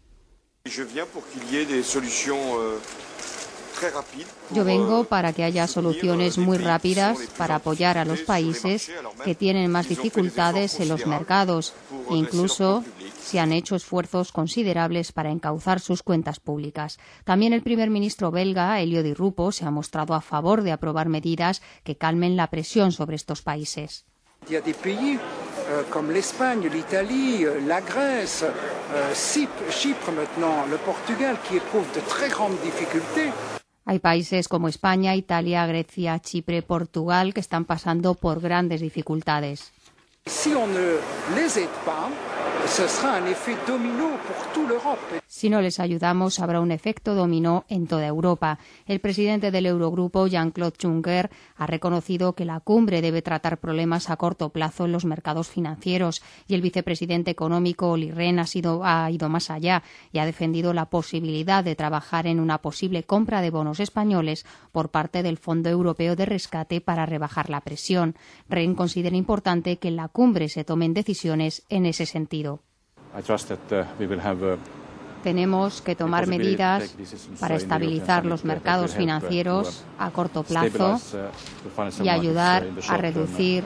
Yo vengo para que haya soluciones muy rápidas para apoyar a los países que tienen más dificultades en los mercados e incluso se han hecho esfuerzos considerables para encauzar sus cuentas públicas. También el primer ministro belga, Elio Di Rupo, se ha mostrado a favor de aprobar medidas que calmen la presión sobre estos países. Il y a des pays euh, comme l'Espagne, l'Italie, la Grèce, euh, Chypre maintenant, le Portugal qui éprouvent de très grandes difficultés. Hay países como España, Italia, Grecia, Chipre, Portugal que están pasando por grandes dificultades. Si on ne les aide pas, ce sera un effet domino pour toute l'Europe. Si no les ayudamos, habrá un efecto dominó en toda Europa. El presidente del Eurogrupo, Jean-Claude Juncker, ha reconocido que la cumbre debe tratar problemas a corto plazo en los mercados financieros y el vicepresidente económico, Olli Rehn, ha, sido, ha ido más allá y ha defendido la posibilidad de trabajar en una posible compra de bonos españoles por parte del Fondo Europeo de Rescate para rebajar la presión. Rehn considera importante que en la cumbre se tomen decisiones en ese sentido. I trust that, uh, we will have, uh... Tenemos que tomar medidas para estabilizar los mercados financieros a corto plazo y ayudar a reducir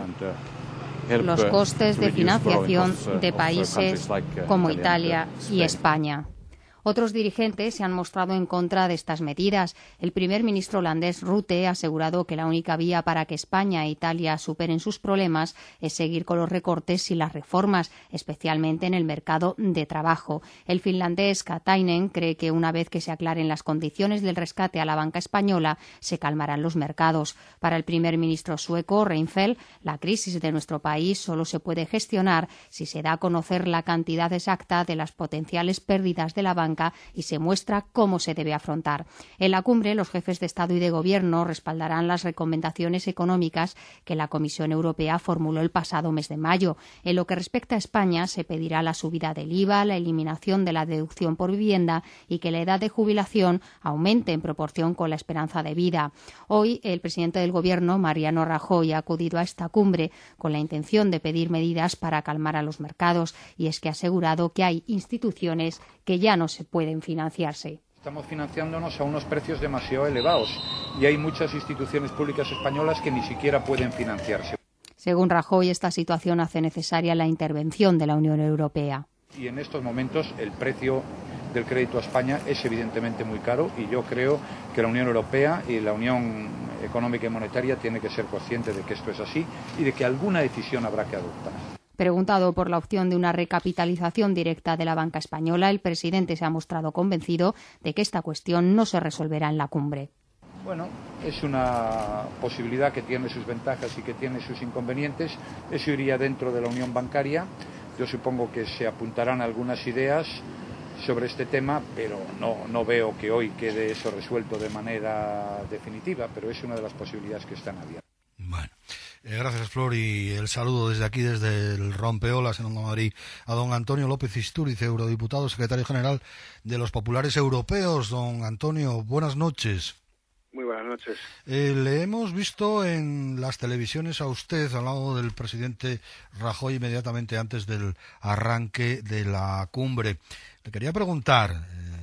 los costes de financiación de países como Italia y España. Otros dirigentes se han mostrado en contra de estas medidas. El primer ministro holandés Rutte ha asegurado que la única vía para que España e Italia superen sus problemas es seguir con los recortes y las reformas, especialmente en el mercado de trabajo. El finlandés Katainen cree que una vez que se aclaren las condiciones del rescate a la banca española, se calmarán los mercados. Para el primer ministro sueco Reinfeldt, la crisis de nuestro país solo se puede gestionar si se da a conocer la cantidad exacta de las potenciales pérdidas de la banca y se muestra cómo se debe afrontar. En la cumbre, los jefes de Estado y de Gobierno respaldarán las recomendaciones económicas que la Comisión Europea formuló el pasado mes de mayo. En lo que respecta a España, se pedirá la subida del I V A, la eliminación de la deducción por vivienda y que la edad de jubilación aumente en proporción con la esperanza de vida. Hoy, el presidente del Gobierno, Mariano Rajoy, ha acudido a esta cumbre con la intención de pedir medidas para calmar a los mercados y es que ha asegurado que hay instituciones que ya no se pueden financiarse. Estamos financiándonos a unos precios demasiado elevados y hay muchas instituciones públicas españolas que ni siquiera pueden financiarse. Según Rajoy, esta situación hace necesaria la intervención de la Unión Europea. Y en estos momentos el precio del crédito a España es evidentemente muy caro y yo creo que la Unión Europea y la Unión Económica y Monetaria tiene que ser consciente de que esto es así y de que alguna decisión habrá que adoptar. Preguntado por la opción de una recapitalización directa de la banca española, el presidente se ha mostrado convencido de que esta cuestión no se resolverá en la cumbre. Bueno, es una posibilidad que tiene sus ventajas y que tiene sus inconvenientes. Eso iría dentro de la unión bancaria. Yo supongo que se apuntarán algunas ideas sobre este tema, pero no, no veo que hoy quede eso resuelto de manera definitiva, pero es una de las posibilidades que están abiertas. Bueno. Eh, gracias, Flor, y el saludo desde aquí, desde el Rompeolas en Onda Madrid, a don Antonio López Istúriz, eurodiputado, secretario general de los Populares Europeos. Don Antonio, buenas noches. Muy buenas noches. Eh, le hemos visto en las televisiones a usted al lado del presidente Rajoy inmediatamente antes del arranque de la cumbre. Le quería preguntar,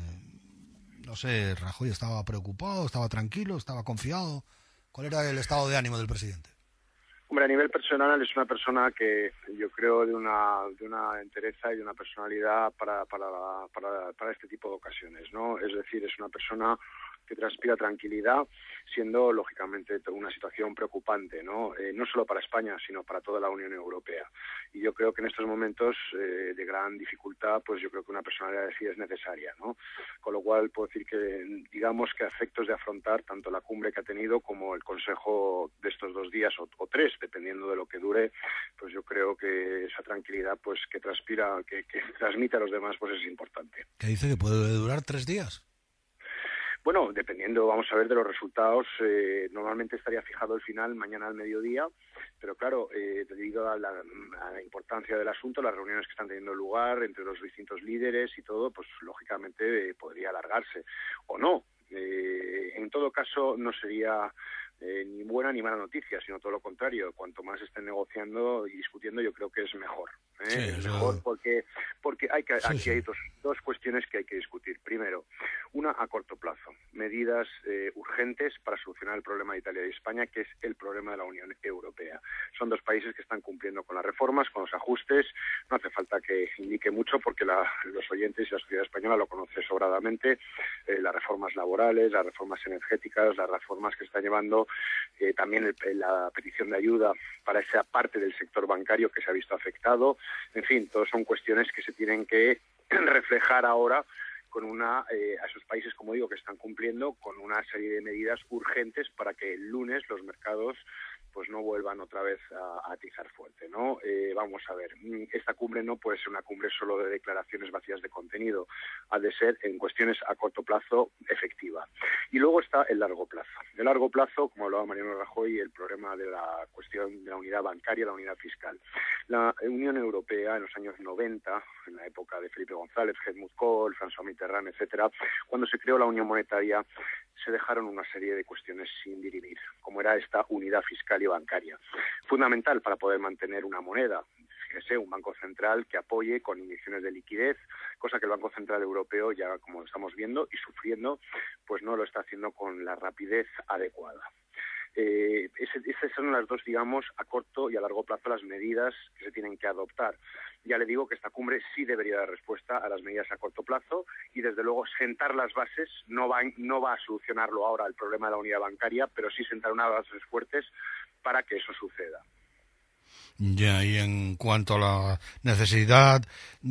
eh, no sé, ¿Rajoy estaba preocupado, estaba tranquilo, estaba confiado? ¿Cuál era el estado de ánimo del presidente? Hombre, a nivel personal es una persona que yo creo de una de una entereza y de una personalidad para para para para este tipo de ocasiones, ¿no? Es decir, es una persona que transpira tranquilidad, siendo lógicamente una situación preocupante, ¿no? Eh, no solo para España, sino para toda la Unión Europea. Y yo creo que en estos momentos eh, de gran dificultad, pues yo creo que una personalidad así es necesaria, ¿no? Con lo cual puedo decir que, digamos que a efectos de afrontar tanto la cumbre que ha tenido como el Consejo de estos dos días o, o tres, dependiendo de lo que dure, pues yo creo que esa tranquilidad, pues que transpira, que, que transmite a los demás, pues es importante. ¿Qué dice que puede durar tres días? Bueno, dependiendo, vamos a ver, de los resultados, eh, normalmente estaría fijado el final mañana al mediodía, pero claro, eh, debido a la, a la importancia del asunto, las reuniones que están teniendo lugar entre los distintos líderes y todo, pues lógicamente eh, podría alargarse, o no. Eh, en todo caso, no sería eh, ni buena ni mala noticia, sino todo lo contrario. Cuanto más estén negociando y discutiendo, yo creo que es mejor. ¿eh? Sí, es eso... mejor porque porque hay que sí, aquí sí. hay dos, dos cuestiones que hay que discutir. Primero, una a corto plazo, medidas eh, urgentes para solucionar el problema de Italia y España, que es el problema de la Unión Europea. Son dos países que están cumpliendo con las reformas, con los ajustes. No hace falta que indique mucho porque la, los oyentes y la sociedad española lo conocen sobradamente. Eh, las reformas laborales, las reformas energéticas, las reformas que están llevando, eh, también el, la petición de ayuda para esa parte del sector bancario que se ha visto afectado. En fin, todas son cuestiones que se tienen que reflejar ahora con una eh, a esos países, como digo, que están cumpliendo con una serie de medidas urgentes para que el lunes los mercados pues no vuelvan otra vez a, a atizar fuerte, ¿no? Eh, vamos a ver, esta cumbre no puede ser una cumbre solo de declaraciones vacías de contenido, ha de ser en cuestiones a corto plazo efectiva. Y luego está el largo plazo. El largo plazo, como hablaba Mariano Rajoy, el problema de la cuestión de la unidad bancaria, la unidad fiscal. La Unión Europea en los años noventa, en la época de Felipe González, Helmut Kohl, François Mitterrand, etcétera, cuando se creó la Unión Monetaria, se dejaron una serie de cuestiones sin dirimir, como era esta unidad fiscal y bancaria. Fundamental para poder mantener una moneda, fíjese, un banco central que apoye con inyecciones de liquidez, cosa que el Banco Central Europeo, ya como estamos viendo y sufriendo, pues no lo está haciendo con la rapidez adecuada. Eh, ese, esas son las dos, digamos, a corto y a largo plazo las medidas que se tienen que adoptar. Ya le digo que esta cumbre sí debería dar respuesta a las medidas a corto plazo y, desde luego, sentar las bases no va, no va a solucionarlo ahora el problema de la unidad bancaria, pero sí sentar unas bases fuertes para que eso suceda. Ya, y en cuanto a la necesidad,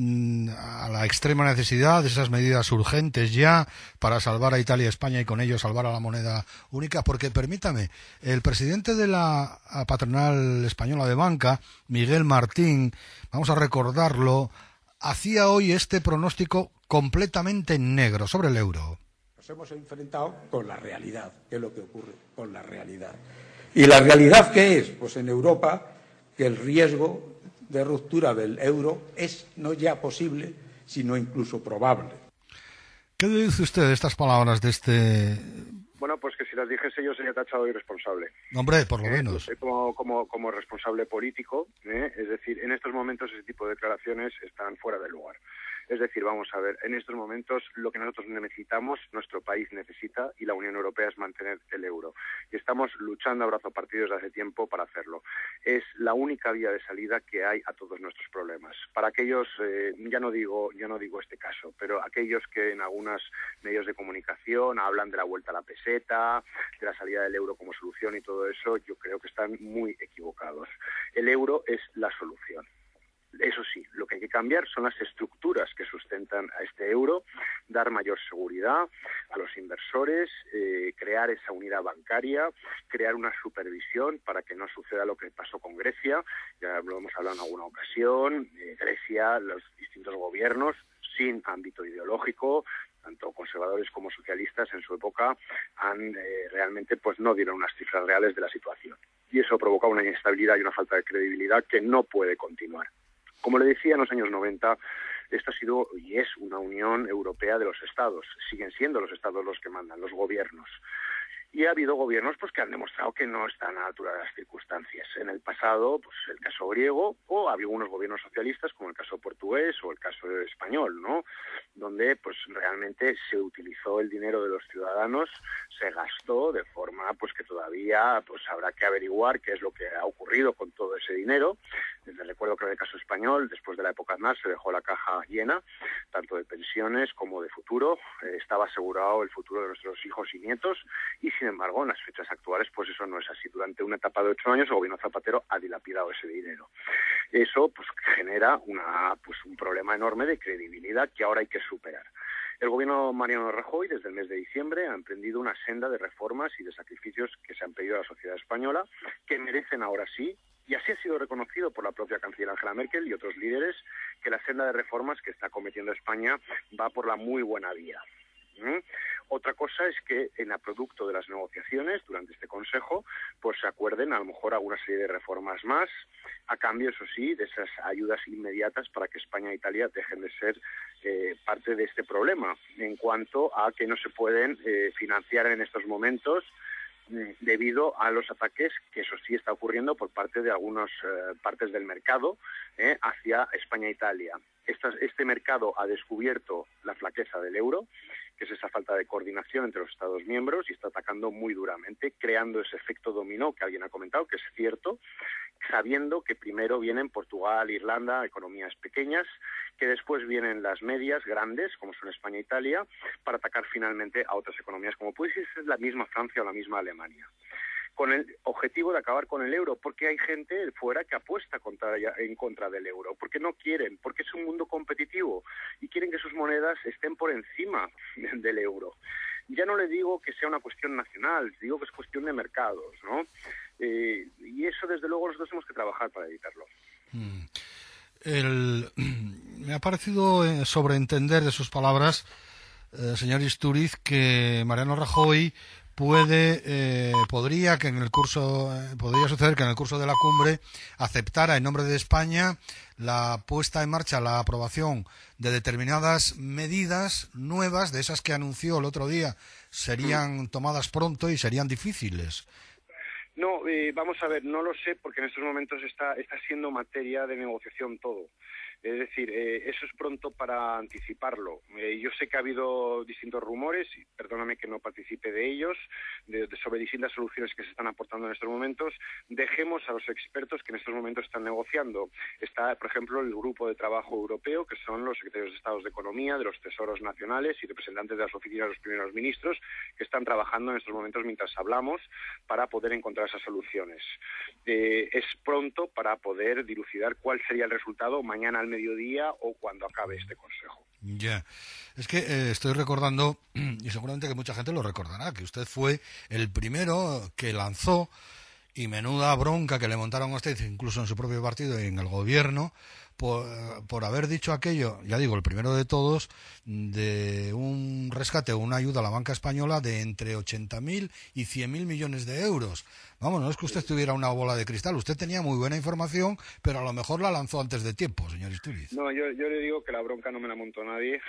a la extrema necesidad de esas medidas urgentes ya para salvar a Italia y España y con ello salvar a la moneda única, porque permítame, el presidente de la patronal española de banca, Miguel Martín, vamos a recordarlo, hacía hoy este pronóstico completamente negro sobre el euro. Nos hemos enfrentado con la realidad, ¿qué es lo que ocurre con la realidad? ¿Y la realidad qué es? Pues en Europa que el riesgo de ruptura del euro es no ya posible, sino incluso probable. ¿Qué le dice usted de estas palabras de este...? Bueno, pues que si las dijese yo sería tachado de irresponsable. Hombre, por lo eh, menos. Como, como, como responsable político, ¿eh? Es decir, en estos momentos ese tipo de declaraciones están fuera de lugar. Es decir, vamos a ver, en estos momentos lo que nosotros necesitamos, nuestro país necesita, y la Unión Europea, es mantener el euro. Y estamos luchando a brazo partido desde hace tiempo para hacerlo. Es la única vía de salida que hay a todos nuestros problemas. Para aquellos, eh, ya no digo, ya no digo este caso, pero aquellos que en algunos medios de comunicación hablan de la vuelta a la peseta, de la salida del euro como solución y todo eso, yo creo que están muy equivocados. El euro es la solución. Eso sí, lo que hay que cambiar son las estructuras que sustentan a este euro, dar mayor seguridad a los inversores, eh, crear esa unidad bancaria, crear una supervisión para que no suceda lo que pasó con Grecia, ya lo hemos hablado en alguna ocasión, eh, Grecia, los distintos gobiernos, sin ámbito ideológico, tanto conservadores como socialistas en su época, han eh, realmente pues no dieron unas cifras reales de la situación. Y eso provoca una inestabilidad y una falta de credibilidad que no puede continuar. Como le decía, en los años noventa, esta ha sido y es una Unión Europea de los Estados. Siguen siendo los Estados los que mandan, los gobiernos. Y ha habido gobiernos pues que han demostrado que no están a la altura de las circunstancias. En el pasado, pues el caso griego, o había algunos gobiernos socialistas, como el caso portugués o el caso español, ¿no? Donde pues realmente se utilizó el dinero de los ciudadanos, se gastó de forma pues que todavía pues habrá que averiguar qué es lo que ha ocurrido con todo ese dinero. Les recuerdo que en el caso español, después de la época Aznar, se dejó la caja llena, tanto de pensiones como de futuro. Eh, estaba asegurado el futuro de nuestros hijos y nietos, y sin embargo, en las fechas actuales, pues eso no es así. Durante una etapa de ocho años, el gobierno Zapatero ha dilapidado ese dinero. Eso pues genera una, pues, un problema enorme de credibilidad que ahora hay que superar. El gobierno Mariano Rajoy, desde el mes de diciembre, ha emprendido una senda de reformas y de sacrificios que se han pedido a la sociedad española, que merecen ahora sí, y así ha sido reconocido por la propia canciller Angela Merkel y otros líderes, que la senda de reformas que está cometiendo España va por la muy buena vía. ¿Mm? Otra cosa es que en el producto de las negociaciones durante este Consejo pues se acuerden a lo mejor alguna serie de reformas más, a cambio, eso sí, de esas ayudas inmediatas para que España e Italia dejen de ser eh, parte de este problema, en cuanto a que no se pueden eh, financiar en estos momentos debido a los ataques, que eso sí está ocurriendo por parte de algunas eh, partes del mercado eh, hacia España e Italia. Esta, este mercado ha descubierto la flaqueza del euro, que es esa falta de coordinación entre los Estados miembros, y está atacando muy duramente, creando ese efecto dominó que alguien ha comentado, que es cierto, sabiendo que primero vienen Portugal, Irlanda, economías pequeñas, que después vienen las medias, grandes, como son España e Italia, para atacar finalmente a otras economías, como puede ser la misma Francia o la misma Alemania, con el objetivo de acabar con el euro, porque hay gente fuera que apuesta contra, en contra del euro, porque no quieren, porque es un mundo competitivo y quieren que sus monedas estén por encima del euro. Ya no le digo que sea una cuestión nacional, digo que es cuestión de mercados, ¿no? Eh, y eso, desde luego, nosotros tenemos que trabajar para evitarlo. Mm. El, me ha parecido eh, sobreentender de sus palabras, eh, señor Istúriz, que Mariano Rajoy puede, eh, podría que en el curso, eh, podría suceder que en el curso de la cumbre aceptara en nombre de España la puesta en marcha, la aprobación de determinadas medidas nuevas, de esas que anunció el otro día, serían tomadas pronto y serían difíciles. No, eh, vamos a ver, no lo sé porque en estos momentos está, está siendo materia de negociación todo. Es decir, eh, eso es pronto para anticiparlo. Eh, yo sé que ha habido distintos rumores, y perdóname que no participe de ellos, de, de, sobre distintas soluciones que se están aportando en estos momentos. Dejemos a los expertos que en estos momentos están negociando. Está, por ejemplo, el grupo de trabajo europeo, que son los secretarios de Estado de Economía, de los tesoros nacionales y representantes de las oficinas de los primeros ministros, que están trabajando en estos momentos mientras hablamos para poder encontrar esas soluciones. Eh, es pronto para poder dilucidar cuál sería el resultado mañana al mediodía o cuando acabe este consejo. Ya, es que eh, estoy recordando, y seguramente que mucha gente lo recordará, que usted fue el primero que lanzó, y menuda bronca que le montaron a usted, incluso en su propio partido y en el gobierno, por, por haber dicho aquello, ya digo, el primero de todos, de un rescate o una ayuda a la banca española de entre ochenta mil y cien mil millones de euros. Vamos, no es que usted tuviera una bola de cristal, usted tenía muy buena información, pero a lo mejor la lanzó antes de tiempo, señor Istúriz. No, yo, yo le digo que la bronca no me la montó nadie,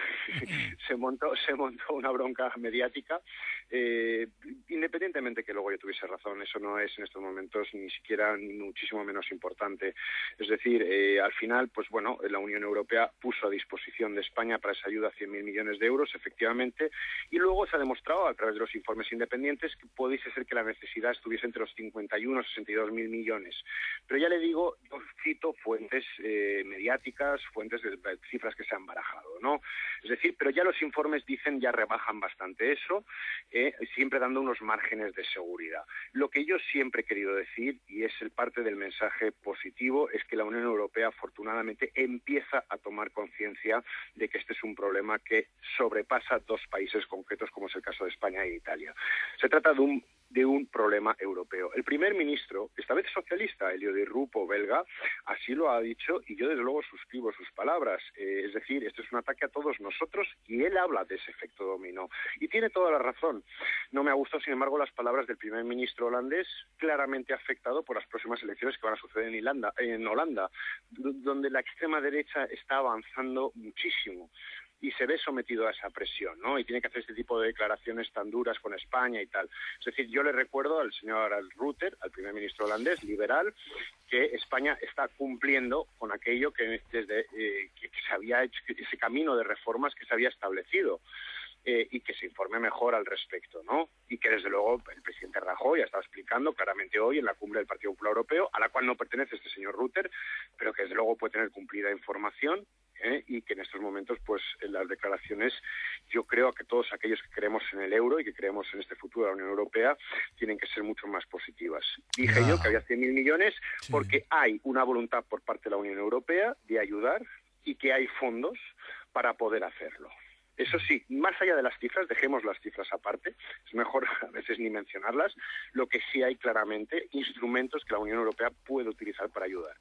se montó se montó una bronca mediática, eh, independientemente que luego yo tuviese razón, eso no es en estos momentos ni siquiera ni muchísimo menos importante. Es decir, eh, al final, pues bueno, la Unión Europea puso a disposición de España para esa ayuda cien mil millones de euros, efectivamente, y luego se ha demostrado a través de los informes independientes que pudiese ser que la necesidad estuviese entre los cincuenta y uno y sesenta y dos mil millones. Pero ya le digo, yo cito fuentes eh, mediáticas, fuentes de, de cifras que se han barajado, ¿no? Es decir, pero ya los informes dicen, ya rebajan bastante eso, eh, siempre dando unos márgenes de seguridad. Lo que yo siempre he querido decir, y es el parte del mensaje positivo, es que la Unión Europea, afortunadamente, empieza a tomar conciencia de que este es un problema que sobrepasa dos países concretos, como es el caso de España e Italia. Se trata de un de un problema europeo. El primer ministro, esta vez socialista, Elio Di Rupo, belga, así lo ha dicho y yo desde luego suscribo sus palabras. Eh, es decir, esto es un ataque a todos nosotros y él habla de ese efecto dominó. Y tiene toda la razón. No me ha gustado, sin embargo, las palabras del primer ministro holandés, claramente afectado por las próximas elecciones que van a suceder en, Irlanda, en Holanda, donde la extrema derecha está avanzando muchísimo y se ve sometido a esa presión, ¿no? Y tiene que hacer este tipo de declaraciones tan duras con España y tal. Es decir, yo le recuerdo al señor Rutte, al primer ministro holandés, liberal, que España está cumpliendo con aquello que desde eh, que, que se había hecho, ese camino de reformas que se había establecido. Eh, y que se informe mejor al respecto, ¿no? Y que desde luego el presidente Rajoy ha estado explicando claramente hoy en la cumbre del Partido Popular Europeo, a la cual no pertenece este señor Rutte, pero que desde luego puede tener cumplida información, ¿eh? Y que en estos momentos, pues en las declaraciones, yo creo que todos aquellos que creemos en el euro y que creemos en este futuro de la Unión Europea tienen que ser mucho más positivas. Dije ah. yo que había cien mil millones sí. porque hay una voluntad por parte de la Unión Europea de ayudar y que hay fondos para poder hacerlo. Eso sí, más allá de las cifras, dejemos las cifras aparte, es mejor a veces ni mencionarlas, lo que sí hay claramente, instrumentos que la Unión Europea puede utilizar para ayudar.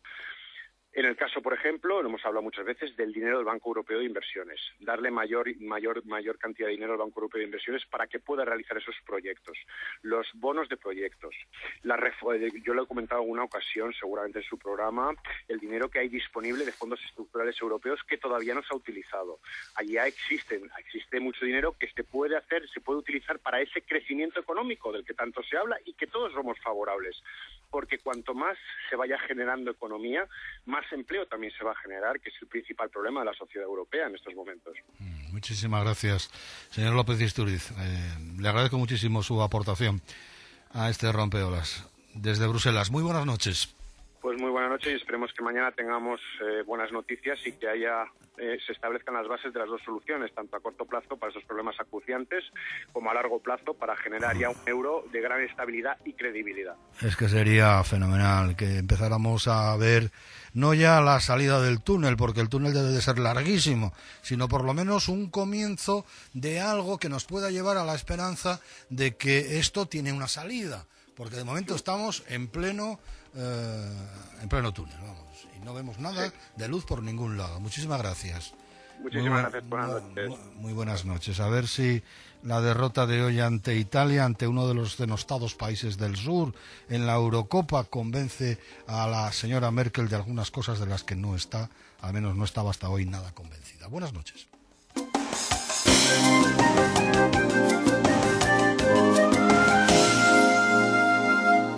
En el caso, por ejemplo, lo hemos hablado muchas veces, del dinero del Banco Europeo de Inversiones, darle mayor, mayor, mayor cantidad de dinero al Banco Europeo de Inversiones para que pueda realizar esos proyectos, los bonos de proyectos. La yo lo he comentado en una ocasión, seguramente en su programa, el dinero que hay disponible de fondos estructurales europeos que todavía no se ha utilizado. Allá existen, existe mucho dinero que se puede hacer, se puede utilizar para ese crecimiento económico del que tanto se habla y que todos somos favorables, porque cuanto más se vaya generando economía, más empleo también se va a generar, que es el principal problema de la sociedad europea en estos momentos. Muchísimas gracias, señor López Istúriz. Eh, le agradezco muchísimo su aportación a este rompeolas. Desde Bruselas, muy buenas noches. Pues muy buenas noches y esperemos que mañana tengamos eh, buenas noticias y que haya eh, se establezcan las bases de las dos soluciones, tanto a corto plazo para esos problemas acuciantes como a largo plazo para generar ya un euro de gran estabilidad y credibilidad. Es que sería fenomenal que empezáramos a ver no ya la salida del túnel, porque el túnel debe de ser larguísimo, sino por lo menos un comienzo de algo que nos pueda llevar a la esperanza de que esto tiene una salida, porque de momento estamos en pleno eh, en pleno túnel, vamos, y no vemos nada de luz por ningún lado. Muchísimas gracias. Muchísimas muy gracias, buenas noches. Muy, muy buenas noches. A ver si la derrota de hoy ante Italia, ante uno de los denostados países del sur, en la Eurocopa, convence a la señora Merkel de algunas cosas de las que no está, al menos no estaba hasta hoy nada convencida. Buenas noches.